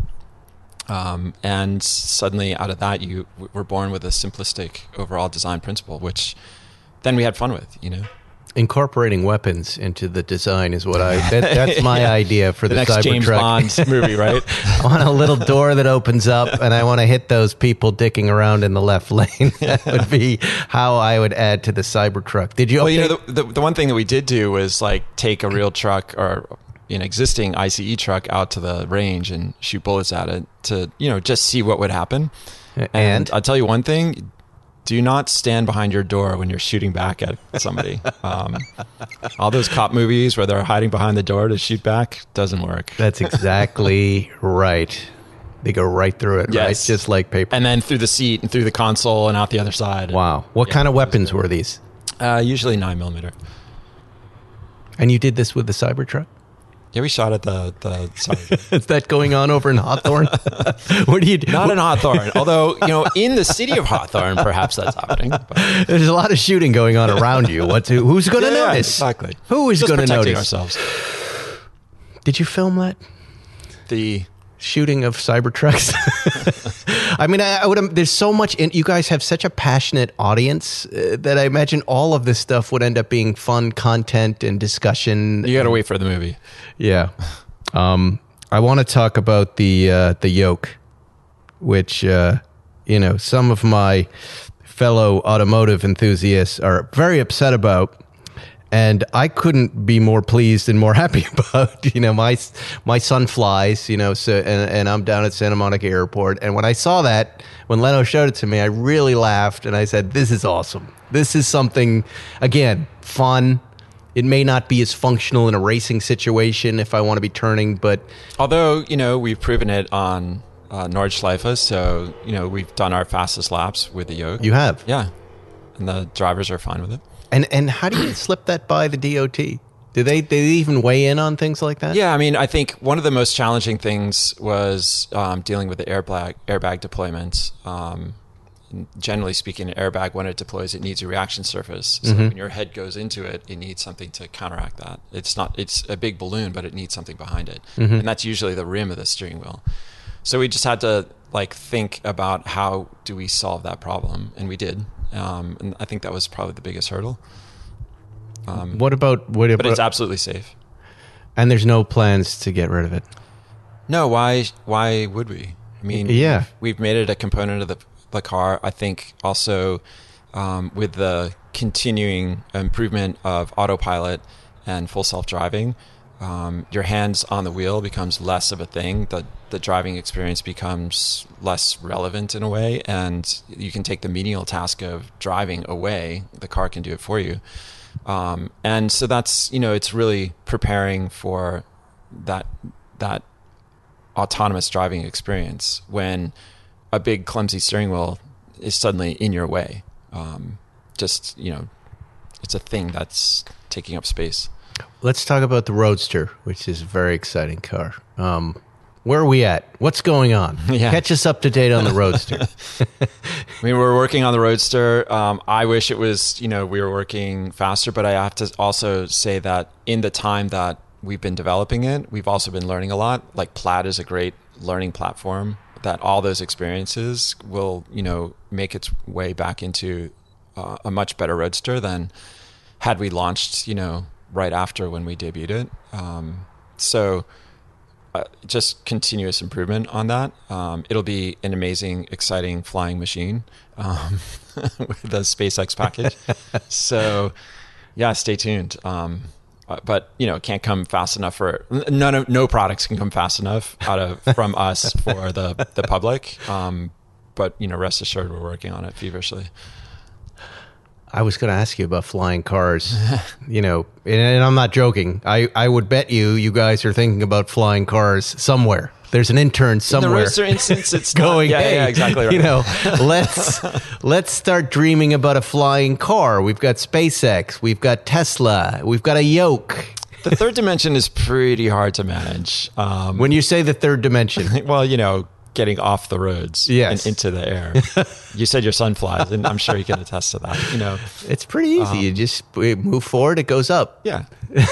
Um, and suddenly out of that, you were born with a simplistic overall design principle, which then we had fun with, you know. Incorporating weapons into the design is what I, that, that's my Yeah. idea for the, The next Cybertruck. James Bond movie, right? I want a little door that opens up, and I want to hit those people dicking around in the left lane. That would be how I would add to the Cybertruck. Did you? Well, you update- know, the, the, the one thing that we did do was like take a real truck or an existing I C E truck out to the range and shoot bullets at it to, you know, just see what would happen. And, And? I'll tell you one thing. Do not stand behind your door when you're shooting back at somebody. Um, all those cop movies where they're hiding behind the door to shoot back doesn't work. That's exactly right. They go right through it, Yes. right? Just like paper. And then through the seat and through the console and out the other side. Wow. What Yeah, kind of it was weapons good. were these? Uh, usually nine millimeter. And you did this with the Cybertruck? Yeah, we shot at the the. Sorry. Is that going on over in Hawthorne? What do you do? Not in Hawthorne, although, you know, in the city of Hawthorne, perhaps that's happening. But There's a lot of shooting going on around you. What's who's going to Yeah, yeah, notice? exactly. Who is Just going to protecting notice? ourselves. Did you film that The shooting of Cybertrucks? I mean, I, I would. There's so much. In, you guys have such a passionate audience uh, that I imagine all of this stuff would end up being fun content and discussion. you got to wait for the movie. Yeah. Um, I want to talk about the uh, the yoke, which uh, you know some of my fellow automotive enthusiasts are very upset about, and I couldn't be more pleased and more happy about. You know, my my son flies, you know, so and, and I'm down at Santa Monica Airport, and when I saw that, when Leno showed it to me, I really laughed, and I said, "This is awesome. This is something again fun." It may not be as functional in a racing situation if I want to be turning, but although, you know, we've proven it on uh, Nordschleife, so, you know, we've done our fastest laps with the yoke. You have? Yeah. And the drivers are fine with it. And and how do you slip that by the D O T? Do they, do they even weigh in on things like that? Yeah, I mean, I think one of the most challenging things was um, dealing with the airbag, airbag deployments. Um, generally speaking, an airbag, when it deploys, it needs a reaction surface. So mm-hmm. when your head goes into it, it needs something to counteract that. It's not, it's a big balloon, but it needs something behind it. Mm-hmm. And that's usually the rim of the steering wheel. So we just had to like think about how do we solve that problem, and we did. Um, and I think that was probably the biggest hurdle. Um, what about what? But it's absolutely safe. And there's no plans to get rid of it. No, why? Why would we? I mean, yeah, we've, we've made it a component of the the car. I think also um, with the continuing improvement of autopilot and full self driving, um, your hands on the wheel becomes less of a thing. The the driving experience becomes less relevant in a way, and you can take the menial task of driving away. The car can do it for you. Um, and so that's, you know, it's really preparing for that that autonomous driving experience when a big clumsy steering wheel is suddenly in your way. Um, just, you know, it's a thing that's taking up space. Let's talk about the Roadster, which is a very exciting car. Um, where are we at? What's going on? Yeah. Catch us up to date on the Roadster. I mean, we're working on the Roadster. Um, I wish it was, you know, we were working faster, but I have to also say that in the time that we've been developing it, we've also been learning a lot. Like Plaid is a great learning platform that all those experiences will, you know, make its way back into uh, a much better Roadster than had we launched, you know, right after when we debuted it. Um, so uh, just continuous improvement on that. Um, it'll be an amazing, exciting flying machine um, with the SpaceX package. So yeah, stay tuned. Um, but you know, it can't come fast enough for none of no products can come fast enough out of from us for the the public. Um, but you know, rest assured, we're working on it feverishly. I was going to ask you about flying cars, you know, and, and I'm not joking. I, I would bet you you guys are thinking about flying cars somewhere. There's an intern somewhere. In the Roadster instance, it's going, not, yeah, hey, yeah, exactly right. You know, let's let's start dreaming about a flying car. We've got SpaceX, we've got Tesla, we've got a yoke. The third dimension is pretty hard to manage. Um, when you say the third dimension, well, you know, getting off the roads yes. and into the air. You said your son flies, and I'm sure you can attest to that. You know, it's pretty easy. Um, you just move forward, it goes up. Yeah.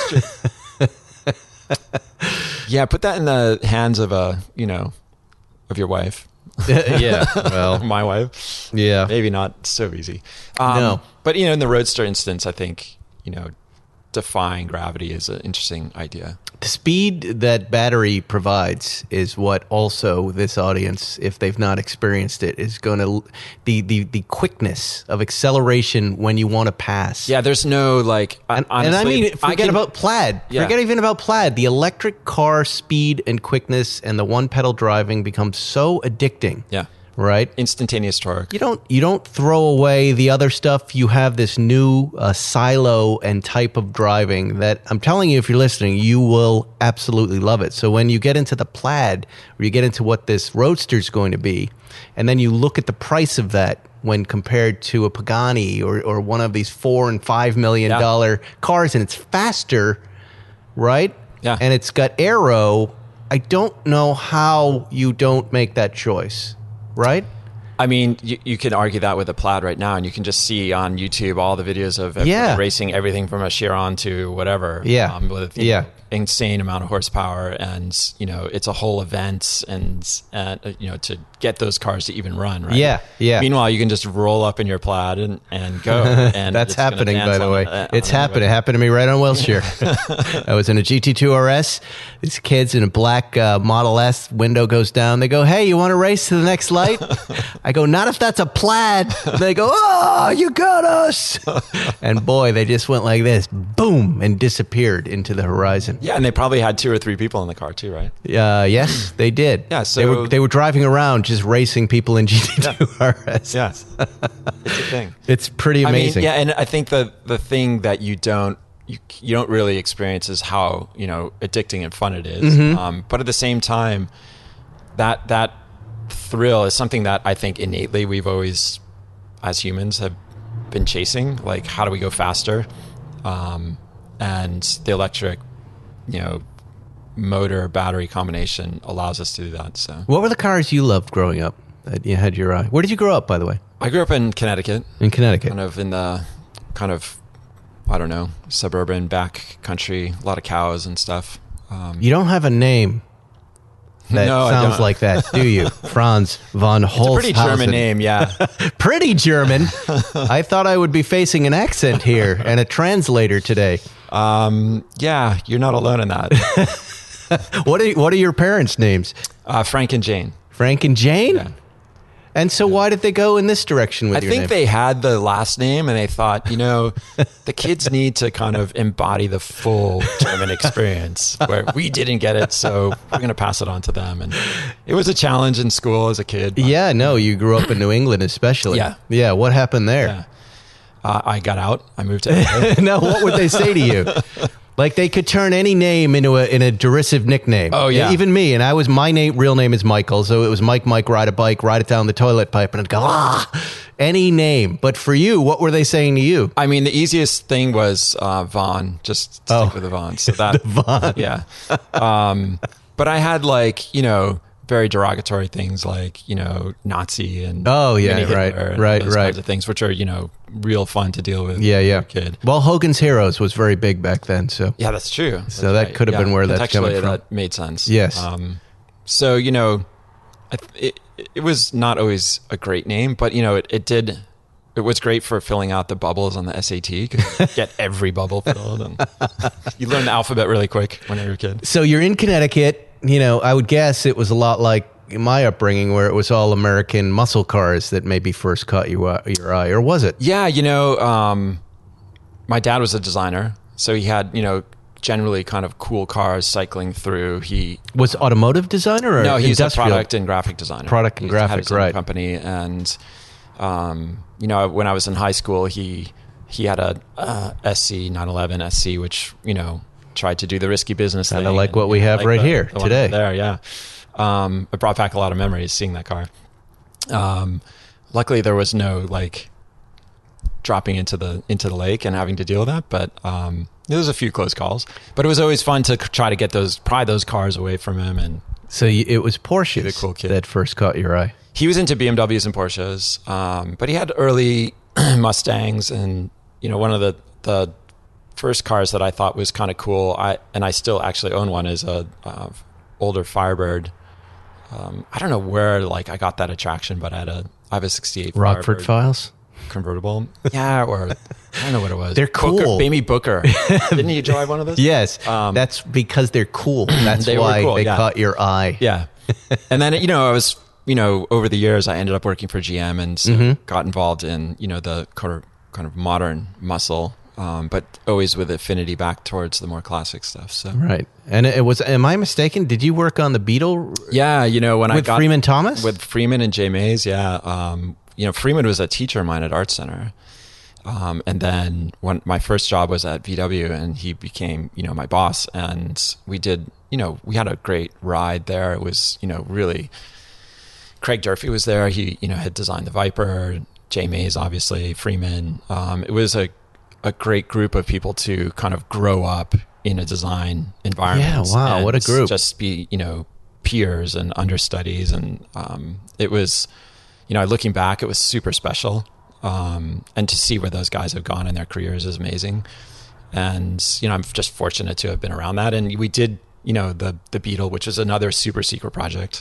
Yeah, put that in the hands of a, you know, of your wife. Yeah, well, my wife. Yeah, maybe not so easy. Um, no, but you know, in the Roadster instance, I think, you know, defying gravity is an interesting idea. The speed that battery provides is what also this audience, if they've not experienced it, is going to the the the quickness of acceleration when you want to pass. Yeah, there's no like. And, honestly, and I mean, forget I can, about Plaid. Yeah. Forget even about Plaid. The electric car speed and quickness and the one pedal driving becomes so addicting. Yeah. Right? Instantaneous torque. You don't you don't throw away the other stuff. You have this new uh, silo and type of driving that I'm telling you, if you're listening, you will absolutely love it. So when you get into the Plaid, or you get into what this Roadster is going to be, and then you look at the price of that when compared to a Pagani or, or one of these four and five million dollar yeah. cars, and it's faster, right? Yeah. And it's got aero. I don't know how you don't make that choice. Right? I mean, you, you can argue that with a Plaid right now, and you can just see on YouTube all the videos of yeah. racing everything from a Chiron to whatever. Yeah. Um, with yeah. know, insane amount of horsepower, and you know, it's a whole event, and uh, you know, to get those cars to even run. Right? Yeah. Yeah. Meanwhile, you can just roll up in your Plaid and, and go. And that's happening, by the way. On, it's happened. It happened to me right on Wilshire. I was in a G T two R S. These kids in a black uh, Model S, window goes down. They go, "Hey, you want to race to the next light?" I go, "Not if that's a Plaid." They go, "Oh, you got us!" And boy, they just went like this, boom, and disappeared into the horizon. Yeah, and they probably had two or three people in the car too, right? Uh, yes, they did. Yeah, so they were they were driving around just racing people in G T two R S. Yeah, it's a thing. It's pretty amazing. I mean, yeah, and I think the the thing that you don't you you don't really experience is how, you know, addicting and fun it is. Mm-hmm. Um, but at the same time, that that thrill is something that I think innately we've always, as humans, have been chasing. Like, how do we go faster? Um, and the electric, you know, motor battery combination allows us to do that. So, what were the cars you loved growing up that you had your eye? Where did you grow up, by the way? I grew up in Connecticut. In Connecticut, kind of in the kind of I don't know suburban back country, a lot of cows and stuff. Um, you don't have a name that no, sounds like that, do you? Franz von Holzhausen. It's a pretty German name, yeah. Pretty German. I thought I would be facing an accent here and a translator today. Um, yeah, you're not alone in that. What are what are your parents' names? Uh, Frank and Jane. Frank and Jane? Yeah. And so why did they go in this direction with I your think name? they had the last name and they thought, you know, the kids need to kind of embody the full German experience where we didn't get it, so we're going to pass it on to them. And it was a challenge in school as a kid. But, yeah, no, you grew up in New England especially. Yeah. Yeah, what happened there? Yeah. Uh, I got out. I moved to L A. No, what would they say to you? Like they could turn any name into a in a derisive nickname. Oh, yeah. Even me, and I was my name real name is Michael, so it was Mike Mike ride a bike, ride it down the toilet pipe, and I'd go ah, any name. But for you, what were they saying to you? I mean, the easiest thing was uh, Vaughn. Just stick Oh. with the Vaughn. So that Vaughn. yeah. Um, but I had like you know very derogatory things like you know Nazi and Oh, yeah, Mini Hitler right, and right, those right. kinds of things, which are you know real fun to deal with. Yeah, when yeah. you're a kid. Well, Hogan's Heroes was very big back then, so Yeah, that's true. That's So that could have been where that's coming Contextually, from. That made sense. Yes. Um, so you know, I th- it it was not always a great name, but you know, it, it did. It was great for filling out the bubbles on the S A T. Cause you get every bubble filled, and you learn the alphabet really quick when you're a kid. So you're in Connecticut. You know, I would guess it was a lot like my upbringing, where it was all American muscle cars that maybe first caught you uh, your eye, or was it? Yeah, you know, um, my dad was a designer, so he had you know generally kind of cool cars cycling through. He Was automotive designer or no, he's industrial? a product and graphic designer. Product and He had graphic, his own right. company, and um, you know, when I was in high school, he he had a uh, S C nine eleven S C, which you know tried to do the risky business thing. Kinda like and, what we you know, have like right the- here the one today. There, yeah. Um, it brought back a lot of memories seeing that car. Um, luckily, there was no like dropping into the into the lake and having to deal with that, but um, there was a few close calls. But it was always fun to c- try to get those pry those cars away from him. And So you, it was Porsches He's a cool kid. that first caught your eye. he was into B M Ws and Porsches, um, but he had early Mustangs, and you know one of the the first cars that I thought was kind of cool. I and I still actually own one is a uh, older Firebird. Um, I don't know where like I got that attraction, but I had a I have a sixty-eight Rockford Firebird Files. convertible. Yeah, or I don't know what it was. They're Booker, cool. Amy Booker. Didn't you drive one of those? Yes, Um, that's because they're cool. That's they were why cool, they yeah. caught your eye. Yeah. And then, you know, I was, you know, over the years, I ended up working for G M and so Mm-hmm. got involved in, you know, the kind of, kind of modern muscle, um, but always with affinity back towards the more classic stuff. So, Right. And it was, am I mistaken? Did you work on the Beetle yeah, you know, when I with got Freeman Thomas? with Freeman and Jay Mays, yeah. Um, you know, Freeman was a teacher of mine at Art Center. Um, and then when my first job was at V W and he became, you know, my boss, and we did, you know, we had a great ride there. It was, you know, really, Craig Durfee was there. He, you know, had designed the Viper, Jay Mays, obviously, Freeman. Um, it was a, a great group of people to kind of grow up in a design environment. Yeah, wow, and what a group. Just be, you know, peers and understudies. And um, it was, you know, looking back, it was super special. Um, and to see where those guys have gone in their careers is amazing. And, you know, I'm just fortunate to have been around that. And we did, you know, the, the Beetle, which is another super secret project.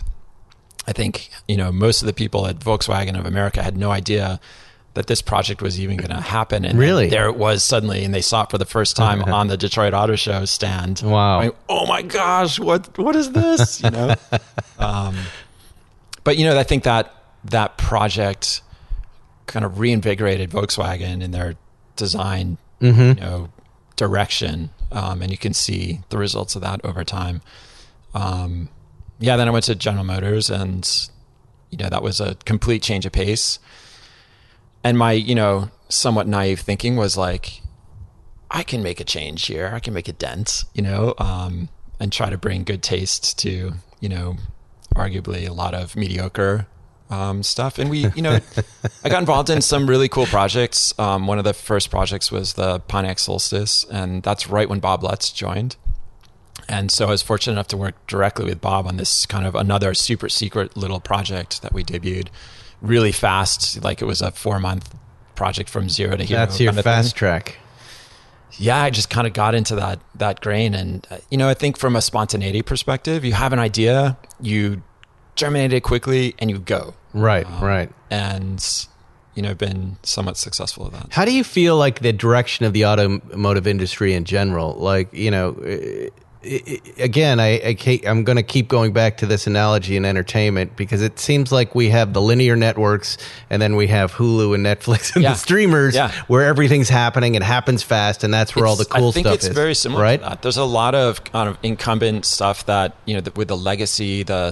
I think, you know, most of the people at Volkswagen of America had no idea that this project was even going to happen. And Really? there it was suddenly, and they saw it for the first time on the Detroit Auto Show stand. Wow. Going, oh my gosh, what, what is this? You know? um, but, you know, I think that that project kind of reinvigorated Volkswagen in their design, Mm-hmm. you know, direction. Um, and you can see the results of that over time. Um, yeah, then I went to General Motors, and, you know, that was a complete change of pace. And my, you know, somewhat naive thinking was like, I can make a change here. I can make a dent, you know, um, and try to bring good taste to, you know, arguably a lot of mediocre um, stuff. And we, you know, I got involved in some really cool projects. Um, one of the first projects was the Pontiac Solstice, and that's right when Bob Lutz joined. And so I was fortunate enough to work directly with Bob on this kind of another super secret little project that we debuted really fast. Like it was a four month project from zero to hero. That's your kind of fast thing. track. Yeah, I just kind of got into that that grain. And, uh, you know, I think from a spontaneity perspective, you have an idea, you germinate it quickly, and you go. Right, Um, right. And, you know, been somewhat successful at that. How do you feel like the direction of the automotive industry in general? Like, you know, it, it, again, I, I can't, I'm going to keep going back to this analogy in entertainment because it seems like we have the linear networks and then we have Hulu and Netflix and Yeah. the streamers Yeah. where everything's happening. It happens fast, and that's where all the It's- cool I think stuff it's is. very similar right? to that. There's a lot of kind of incumbent stuff that, you know, the, with the legacy, the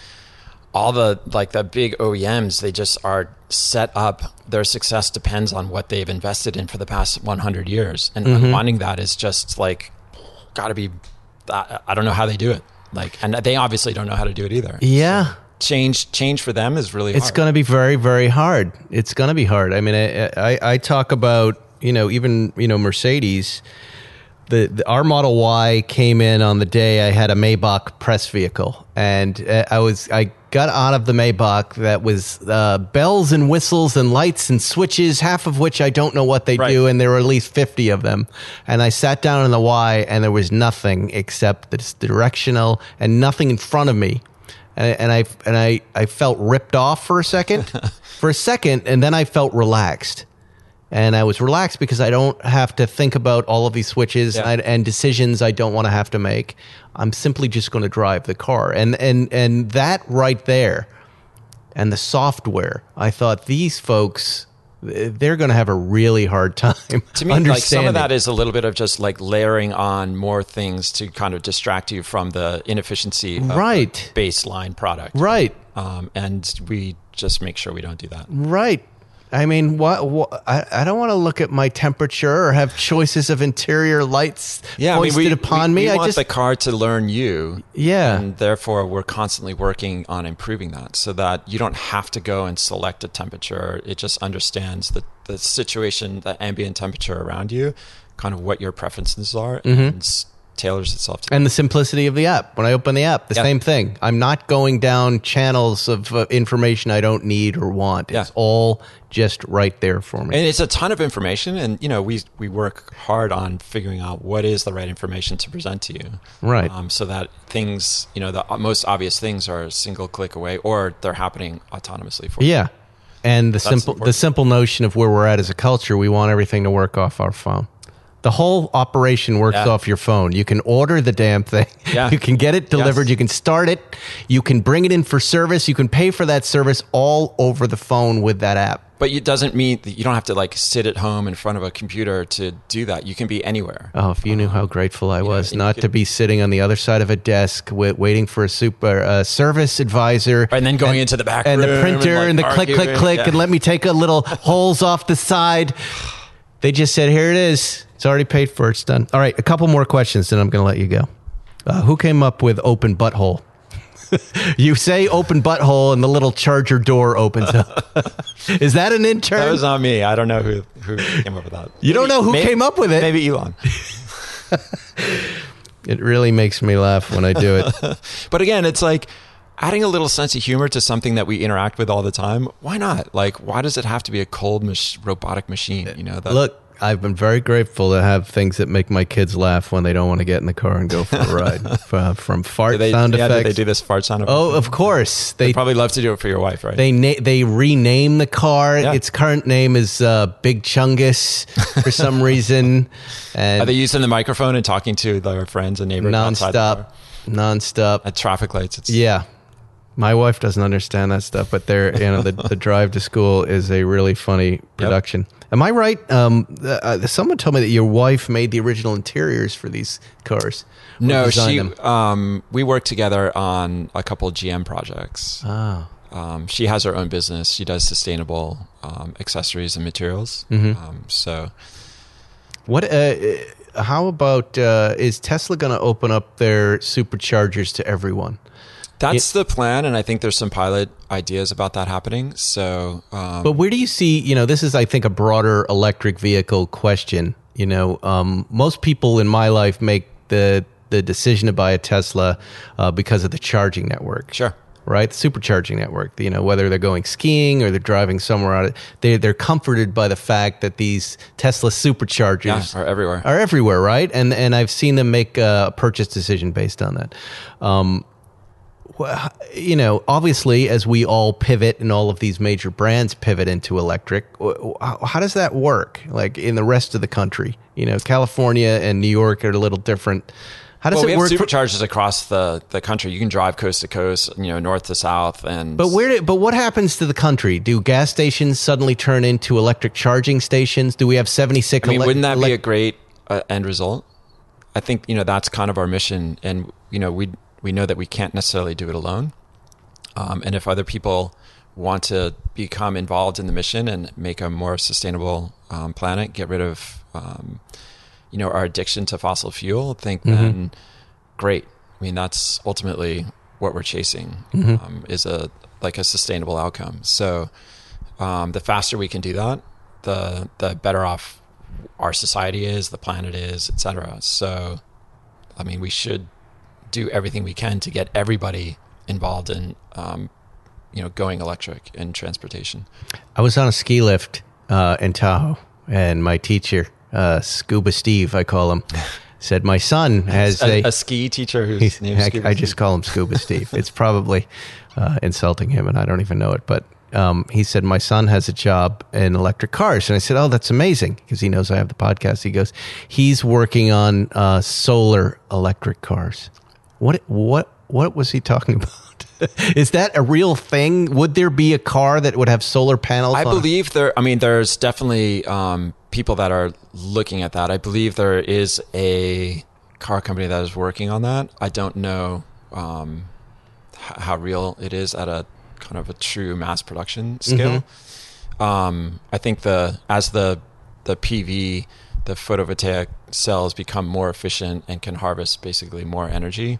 all the like the big O E Ms, they just are set up. Their success depends on what they've invested in for the past one hundred years, and Mm-hmm. unwinding that is just like got to be. I, I don't know how they do it. Like, and they obviously don't know how to do it either. Yeah. Change, change for them is really. It's hard. going to be very, very hard. It's going to be hard. I mean, I, I, I talk about, you know, even, you know, Mercedes, the, the our Model Y came in on the day I had a Maybach press vehicle. And uh, I was, I got out of the Maybach that was uh, bells and whistles and lights and switches, half of which I don't know what they Right. do. And there were at least fifty of them. And I sat down in the Y and there was nothing except this directional and nothing in front of me. And, and I and I, I felt ripped off for a second, for a second, and then I felt relaxed. And I was relaxed because I don't have to think about all of these switches Yeah. and, and decisions I don't want to have to make. I'm simply just going to drive the car. And and and that right there, and the software, I thought these folks, they're going to have a really hard time To me, understanding. like some of that is a little bit of just like layering on more things to kind of distract you from the inefficiency of Right. the baseline product. Right. Um, and we just make sure we don't do that. Right. I mean, what, what I, I don't want to look at my temperature or have choices of interior lights Yeah, I mean, foisted we, upon we, me. we I want just the car to learn you. Yeah. And therefore, we're constantly working on improving that so that you don't have to go and select a temperature. It just understands the, the situation, the ambient temperature around you, kind of what your preferences are, and s- tailors itself to and the simplicity of the app. When I open the app, the Yeah. same thing. I'm not going down channels of uh, information I don't need or want. Yeah. It's all just right there for me. And it's a ton of information, and you know we we work hard on figuring out what is the right information to present to you, Right. Um, so that things, you know, the most obvious things are a single click away, or they're happening autonomously for you. Yeah. And the simple the important. simple notion of where we're at as a culture, we want everything to work off our phone. The whole operation works Yeah. off your phone. You can order the damn thing. Yeah. You can get it delivered. Yes. You can start it. You can bring it in for service. You can pay for that service all over the phone with that app. But it doesn't mean that you don't have to like sit at home in front of a computer to do that. You can be anywhere. Oh, if you knew how grateful I was and you not could- to be sitting on the other side of a desk with, waiting for a super uh, service advisor. And then going into the back and the room printer and, like, and the click, click, arguing. click, Yeah. and let me take a little holes off the side. They just said, here it is. It's already paid for. It's done. All right, a couple more questions, then I'm going to let you go. Uh, who came up with open butthole? You say open butthole, and the little charger door opens up. Is that an intern? That was on me. I don't know who who came up with that. You don't know who came up with it? Maybe Elon. It really makes me laugh when I do it. But again, it's like adding a little sense of humor to something that we interact with all the time. Why not? Like, why does it have to be a cold mach- robotic machine? You know, that, Look, I've been very grateful to have things that make my kids laugh when they don't want to get in the car and go for a ride. From, from fart do they, sound yeah, do effects. they do this fart sound effect? Oh, of course. They Probably love to do it for your wife, right? they na- they rename the car. Yeah. Its current name is uh, Big Chungus for some reason. And Are they using the microphone and talking to their friends and neighbors outside the nonstop, car? nonstop. At traffic lights? It's, Yeah. My wife doesn't understand that stuff, but they're, you know, the, the drive to school is a really funny production. Am I right? Um, uh, someone told me that your wife made the original interiors for these cars. or No, designed she. them. Um, we worked together on a couple G M projects. Oh. Um, she has her own business. She does sustainable um, accessories and materials. Mm-hmm. Um, so What uh, how about uh, is Tesla going to open up their superchargers to everyone? That's it, the plan, and I think there's some pilot ideas about that happening. So, um, but where do you see? You know, this is, I think, a broader electric vehicle question. You know, um, most people in my life make the the decision to buy a Tesla uh, because of the charging network. Sure. Right, the supercharging network. You know, whether they're going skiing or they're driving somewhere out, they they're comforted by the fact that these Tesla superchargers yeah, are everywhere. Are everywhere, right? And and I've seen them make a purchase decision based on that. Um, well, you know, obviously, as we all pivot and all of these major brands pivot into electric, how does that work? Like in the rest of the country, you know, California and New York are a little different. How does well, it we work? have superchargers across the, the country. You can drive coast to coast, you know, north to south, and but where? Do, but what happens to the country? Do gas stations suddenly turn into electric charging stations? Do we have seventy-six? I mean, ele- wouldn't that ele- be a great uh, end result? I think you know that's kind of our mission, and you know we we know that we can't necessarily do it alone. Um, and if other people want to become involved in the mission and make a more sustainable um, planet, get rid of um, you know our addiction to fossil fuel, I think mm-hmm. then great. I mean, that's ultimately what we're chasing mm-hmm. um, is a like a sustainable outcome. So um, the faster we can do that, the the better off our society is, the planet is, et cetera. So, I mean, we should do everything we can to get everybody involved in, um, you know, going electric in transportation. I was on a ski lift uh, in Tahoe, and my teacher, uh, Scuba Steve, I call him, said my son has a, a, a ski teacher whose name is I, Scuba I Steve. just call him Scuba Steve. It's probably uh, insulting him, and I don't even know it. But um, he said my son has a job in electric cars, and I said, "Oh, that's amazing," because he knows I have the podcast. He goes, "He's working on uh, solar electric cars." What? What? What was he talking about? Is that a real thing? Would there be a car that would have solar panels? I on believe there. I mean, there's definitely um, people that are looking at that. I believe there is a car company that is working on that. I don't know um, h- how real it is at a kind of a true mass production scale. Mm-hmm. Um, I think the as the the P V, the photovoltaic cells become more efficient and can harvest basically more energy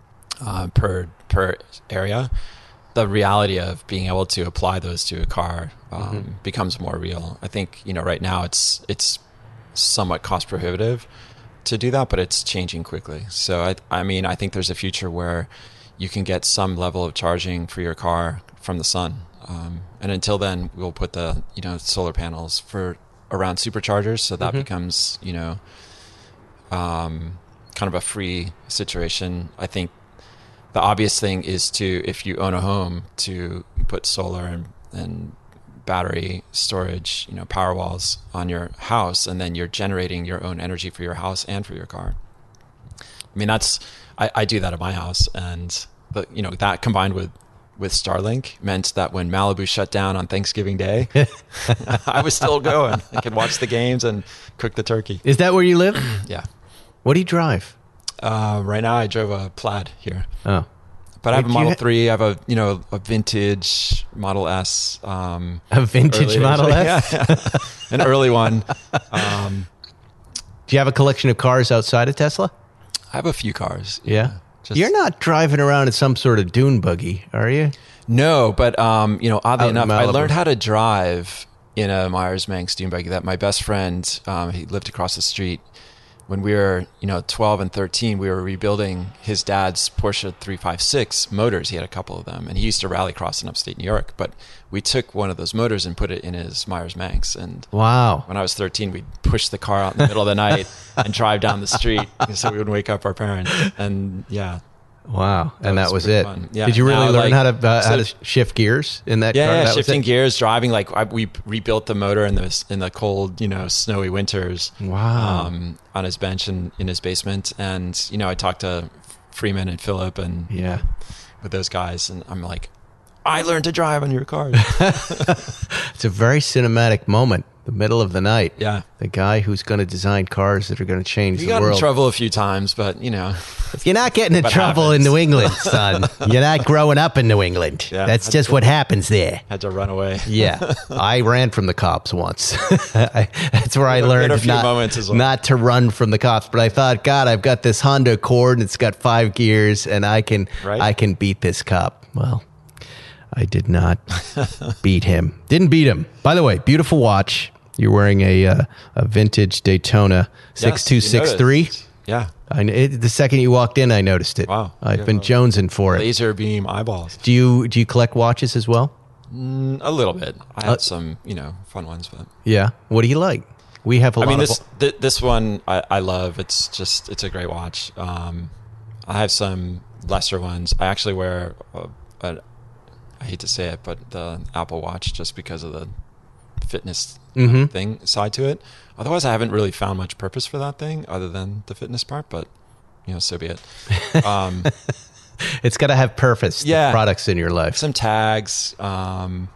uh, per per area, the reality of being able to apply those to a car um, mm-hmm. becomes more real. I think, you know, right now it's it's somewhat cost prohibitive to do that, but it's changing quickly. So I I mean, I think there's a future where you can get some level of charging for your car from the sun. Um, and until then, we'll put the, you know, solar panels for around superchargers. So that mm-hmm. becomes, you know, um, kind of a free situation. I think the obvious thing is to, if you own a home, to put solar and, and battery storage, you know, power walls on your house, and then you're generating your own energy for your house and for your car. I mean, that's, I, I do that at my house, and the, you know, that combined with, with Starlink meant that when Malibu shut down on Thanksgiving Day, I was still going. I could watch the games and cook the turkey. Is that where you live? Yeah. What do you drive? Uh, right now, I drove a Plaid here. Oh, but I have Wait, a Model ha- three. I have a you know a vintage Model S. Um, a vintage early, Model S, yeah, yeah. An early one. Um, do you have a collection of cars outside of Tesla? I have a few cars. Yeah. yeah. Just, You're not driving around in some sort of dune buggy, are you? No, but um, you know, oddly Out in enough, I Malibu. learned how to drive in a Myers-Manx dune buggy that my best friend, um, he lived across the street. When we were, you know, twelve and thirteen, we were rebuilding his dad's Porsche three fifty-six motors. He had a couple of them, and he used to rallycross in upstate New York. But we took one of those motors and put it in his Myers-Manx. And wow, when I was thirteen, we'd push the car out in the middle of the night and drive down the street so we wouldn't wake up our parents. And yeah. Wow, That and was that was pretty it. fun. Yeah. Did you really Now, learn like, how to uh, so- how to shift gears in that Yeah, car? yeah, That was shifting it? gears, driving. Like I, we rebuilt the motor in the in the cold, you know, snowy winters. Wow. Um, on his bench in, in his basement, and you know, I talked to Freeman and Philip and Yeah. with those guys, and I'm like, I learned to drive on your car. It's a very cinematic moment the middle of the night. Yeah. The guy who's going to design cars that are going to change You the got world. in trouble a few times, but, you know. If you're not getting in What trouble happens. in New England, son, you're not growing up in New England. Yeah, That's that's just it. what happens there. Had to run away. Yeah, I ran from the cops once. I, that's where I There have been learned a few not, moments as well. not to run from the cops. But I thought, God, I've got this Honda Accord and it's got five gears, and I can Right? I can beat this cop. Well, I did not beat him. Didn't beat him. By the way, beautiful watch. You're wearing a uh, a vintage Daytona six two six three. Yeah. I kn- it, the second you walked in, I noticed it. Wow. I've You been have a jonesing for it. Laser beam eyeballs. Do you do you collect watches as well? Mm, a little bit. I Uh, had some, you know, fun ones, but Yeah. What do you like? We have a I lot mean, of this th- this one I, I love. It's just it's a great watch. Um, I have some lesser ones. I actually wear a, a, I hate to say it, but the Apple Watch just because of the fitness Mhm. thing side to it. Otherwise, I haven't really found much purpose for that thing other than the fitness part. But you know, so be it. Um, It's got to have purpose. the Yeah. products in your life. some tags, um,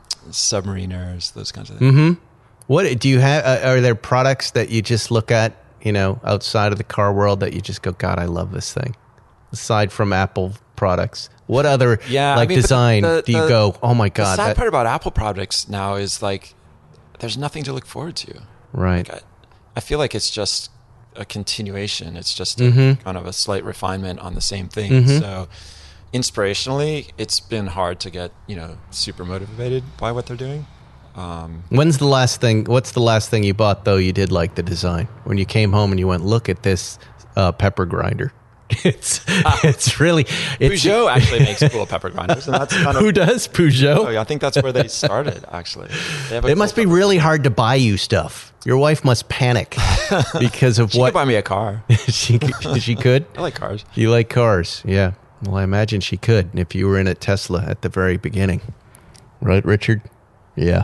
submariners, those kinds of things. Mm-hmm. What do you have? Uh, are there products that you just look at, you know, outside of the car world that you just go, God, I love this thing? Aside from Apple products, what other Yeah, I like mean, but the- design the- do you the- go, oh my The God? sad that- part about Apple products now is like there's nothing to look forward to. right. Like, I, I feel like it's just a continuation. It's just a, Mhm. kind of a slight refinement on the same thing. Mhm. So inspirationally, it's been hard to get, you know, super motivated by what they're doing. Um, When's the last thing? What's the last thing you bought though? You did like the design when you came home and you went, look at this uh, pepper grinder. It's it's really it's, Peugeot actually makes cool pepper grinders, and that's kind of Who does Peugeot? Oh, yeah, I think that's where they started. Actually, they have a It cool must be pepper- really hard to buy you stuff. Your wife must panic because of She what could buy me a car. she she could. I like cars. You like cars, yeah. Well, I imagine she could if you were in a Tesla at the very beginning, right, Richard? Yeah,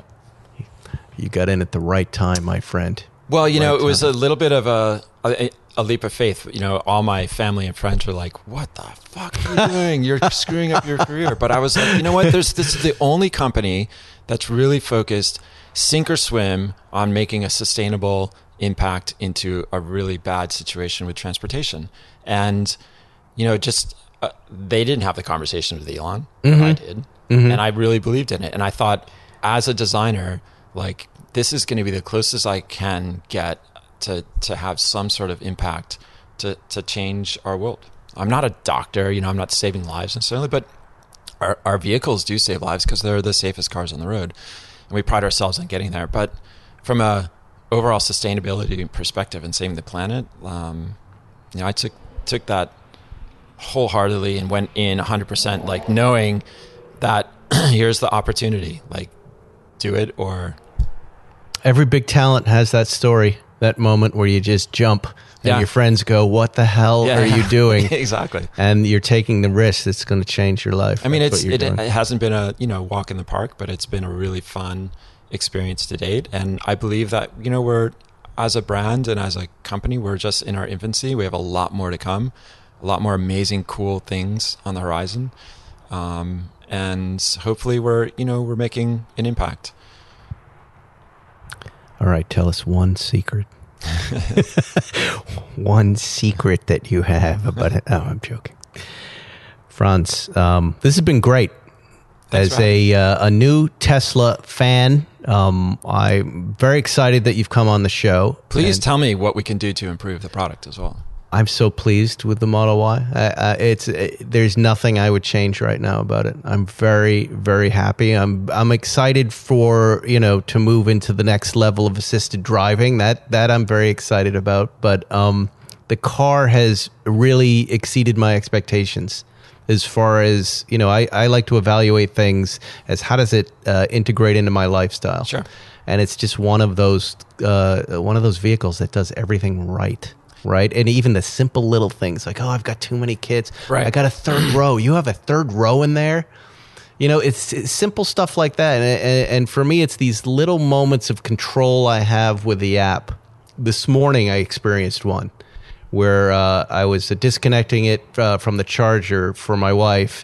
you got in at the right time, my friend. Well, you know, Right it was time. a little bit of a, a a leap of faith. You know, all my family and friends were like, "What the fuck are you doing? You're screwing up your career." But I was like, you know what? There's this is the only company that's really focused, sink or swim, on making a sustainable impact into a really bad situation with transportation. And you know, just uh, they didn't have the conversation with Elon, but I did, and I really believed in it. And I thought, as a designer, like this is going to be the closest I can get to to have some sort of impact to to change our world. I'm not a doctor, you know, I'm not saving lives necessarily, but our our vehicles do save lives because they're the safest cars on the road, and we pride ourselves on getting there. But from a overall sustainability perspective and saving the planet, um, you know, I took took that wholeheartedly and went in one hundred percent, like knowing that here's the opportunity, like do it or Every big talent has that story, that moment where you just jump and Yeah. your friends go, "What the hell Yeah. are you doing?" exactly. And you're taking the risk that's going to change your life. I mean, That's it's what it, you're doing. it hasn't been a you know walk in the park, but it's been a really fun experience to date. And I believe that you know we're as a brand and as a company, we're just in our infancy. We have a lot more to come, a lot more amazing, cool things on the horizon, um, and hopefully, we're you know we're making an impact. All right, tell us one secret. One secret that you have about it. Oh, I'm joking. Franz, um, this has been great. Thanks As for having a uh, a new Tesla fan, um, I'm very excited that you've come on the show. Please And tell me what we can do to improve the product as well. I'm so pleased with the Model Y. Uh, uh, it's uh, there's nothing I would change right now about it. I'm very very happy. I'm I'm excited for you know to move into the next level of assisted driving. That that I'm very excited about. But um, the car has really exceeded my expectations. As far as you know, I, I like to evaluate things as how does it uh, integrate into my lifestyle. Sure. And it's just one of those uh, one of those vehicles that does everything right. Right. And even the simple little things like, oh, I've got too many kids. Right. I got a third row. You have a third row in there. You know, it's, it's simple stuff like that. And, and, and for me, it's these little moments of control I have with the app. This morning, I experienced one where uh, I was disconnecting it uh, from the charger for my wife.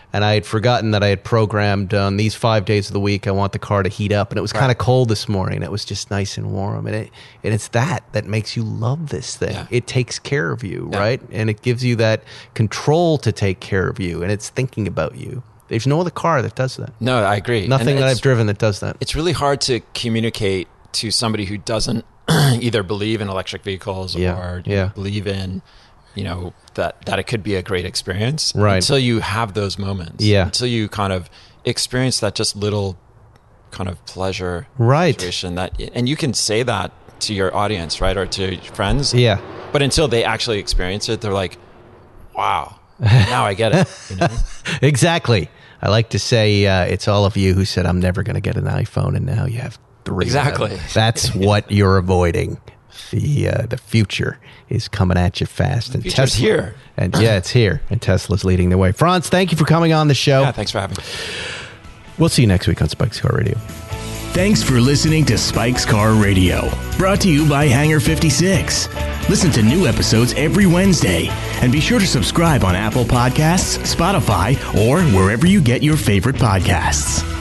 and I had forgotten that I had programmed on these five days of the week, I want the car to heat up. And it was right. kind of cold this morning. It was just nice and warm. And it and it's that that makes you love this thing. Yeah. It takes care of you, yeah. right? And it gives you that control to take care of you. And it's thinking about you. There's no other car that does that. No, I agree. Nothing that I've driven that does that. It's really hard to communicate to somebody who doesn't either believe in electric vehicles yeah. or yeah. believe in, you know, that, that it could be a great experience right. until you have those moments. Yeah. Until you kind of experience that just little kind of pleasure right. situation that, and you can say that to your audience, right? Or to your friends. Yeah. But until they actually experience it, they're like, wow, now I get it. You know? Exactly. I like to say uh, it's all of you who said, I'm never going to get an iPhone, and now you have three. Exactly. That's what you're avoiding. The uh, the future is coming at you fast. And Tesla's here. And yeah, it's here. And Tesla's leading the way. Franz, thank you for coming on the show. Yeah, thanks for having me. We'll see you next week on Spike's Car Radio. Thanks for listening to Spike's Car Radio, brought to you by Hangar fifty-six. Listen to new episodes every Wednesday, and be sure to subscribe on Apple Podcasts, Spotify, or wherever you get your favorite podcasts.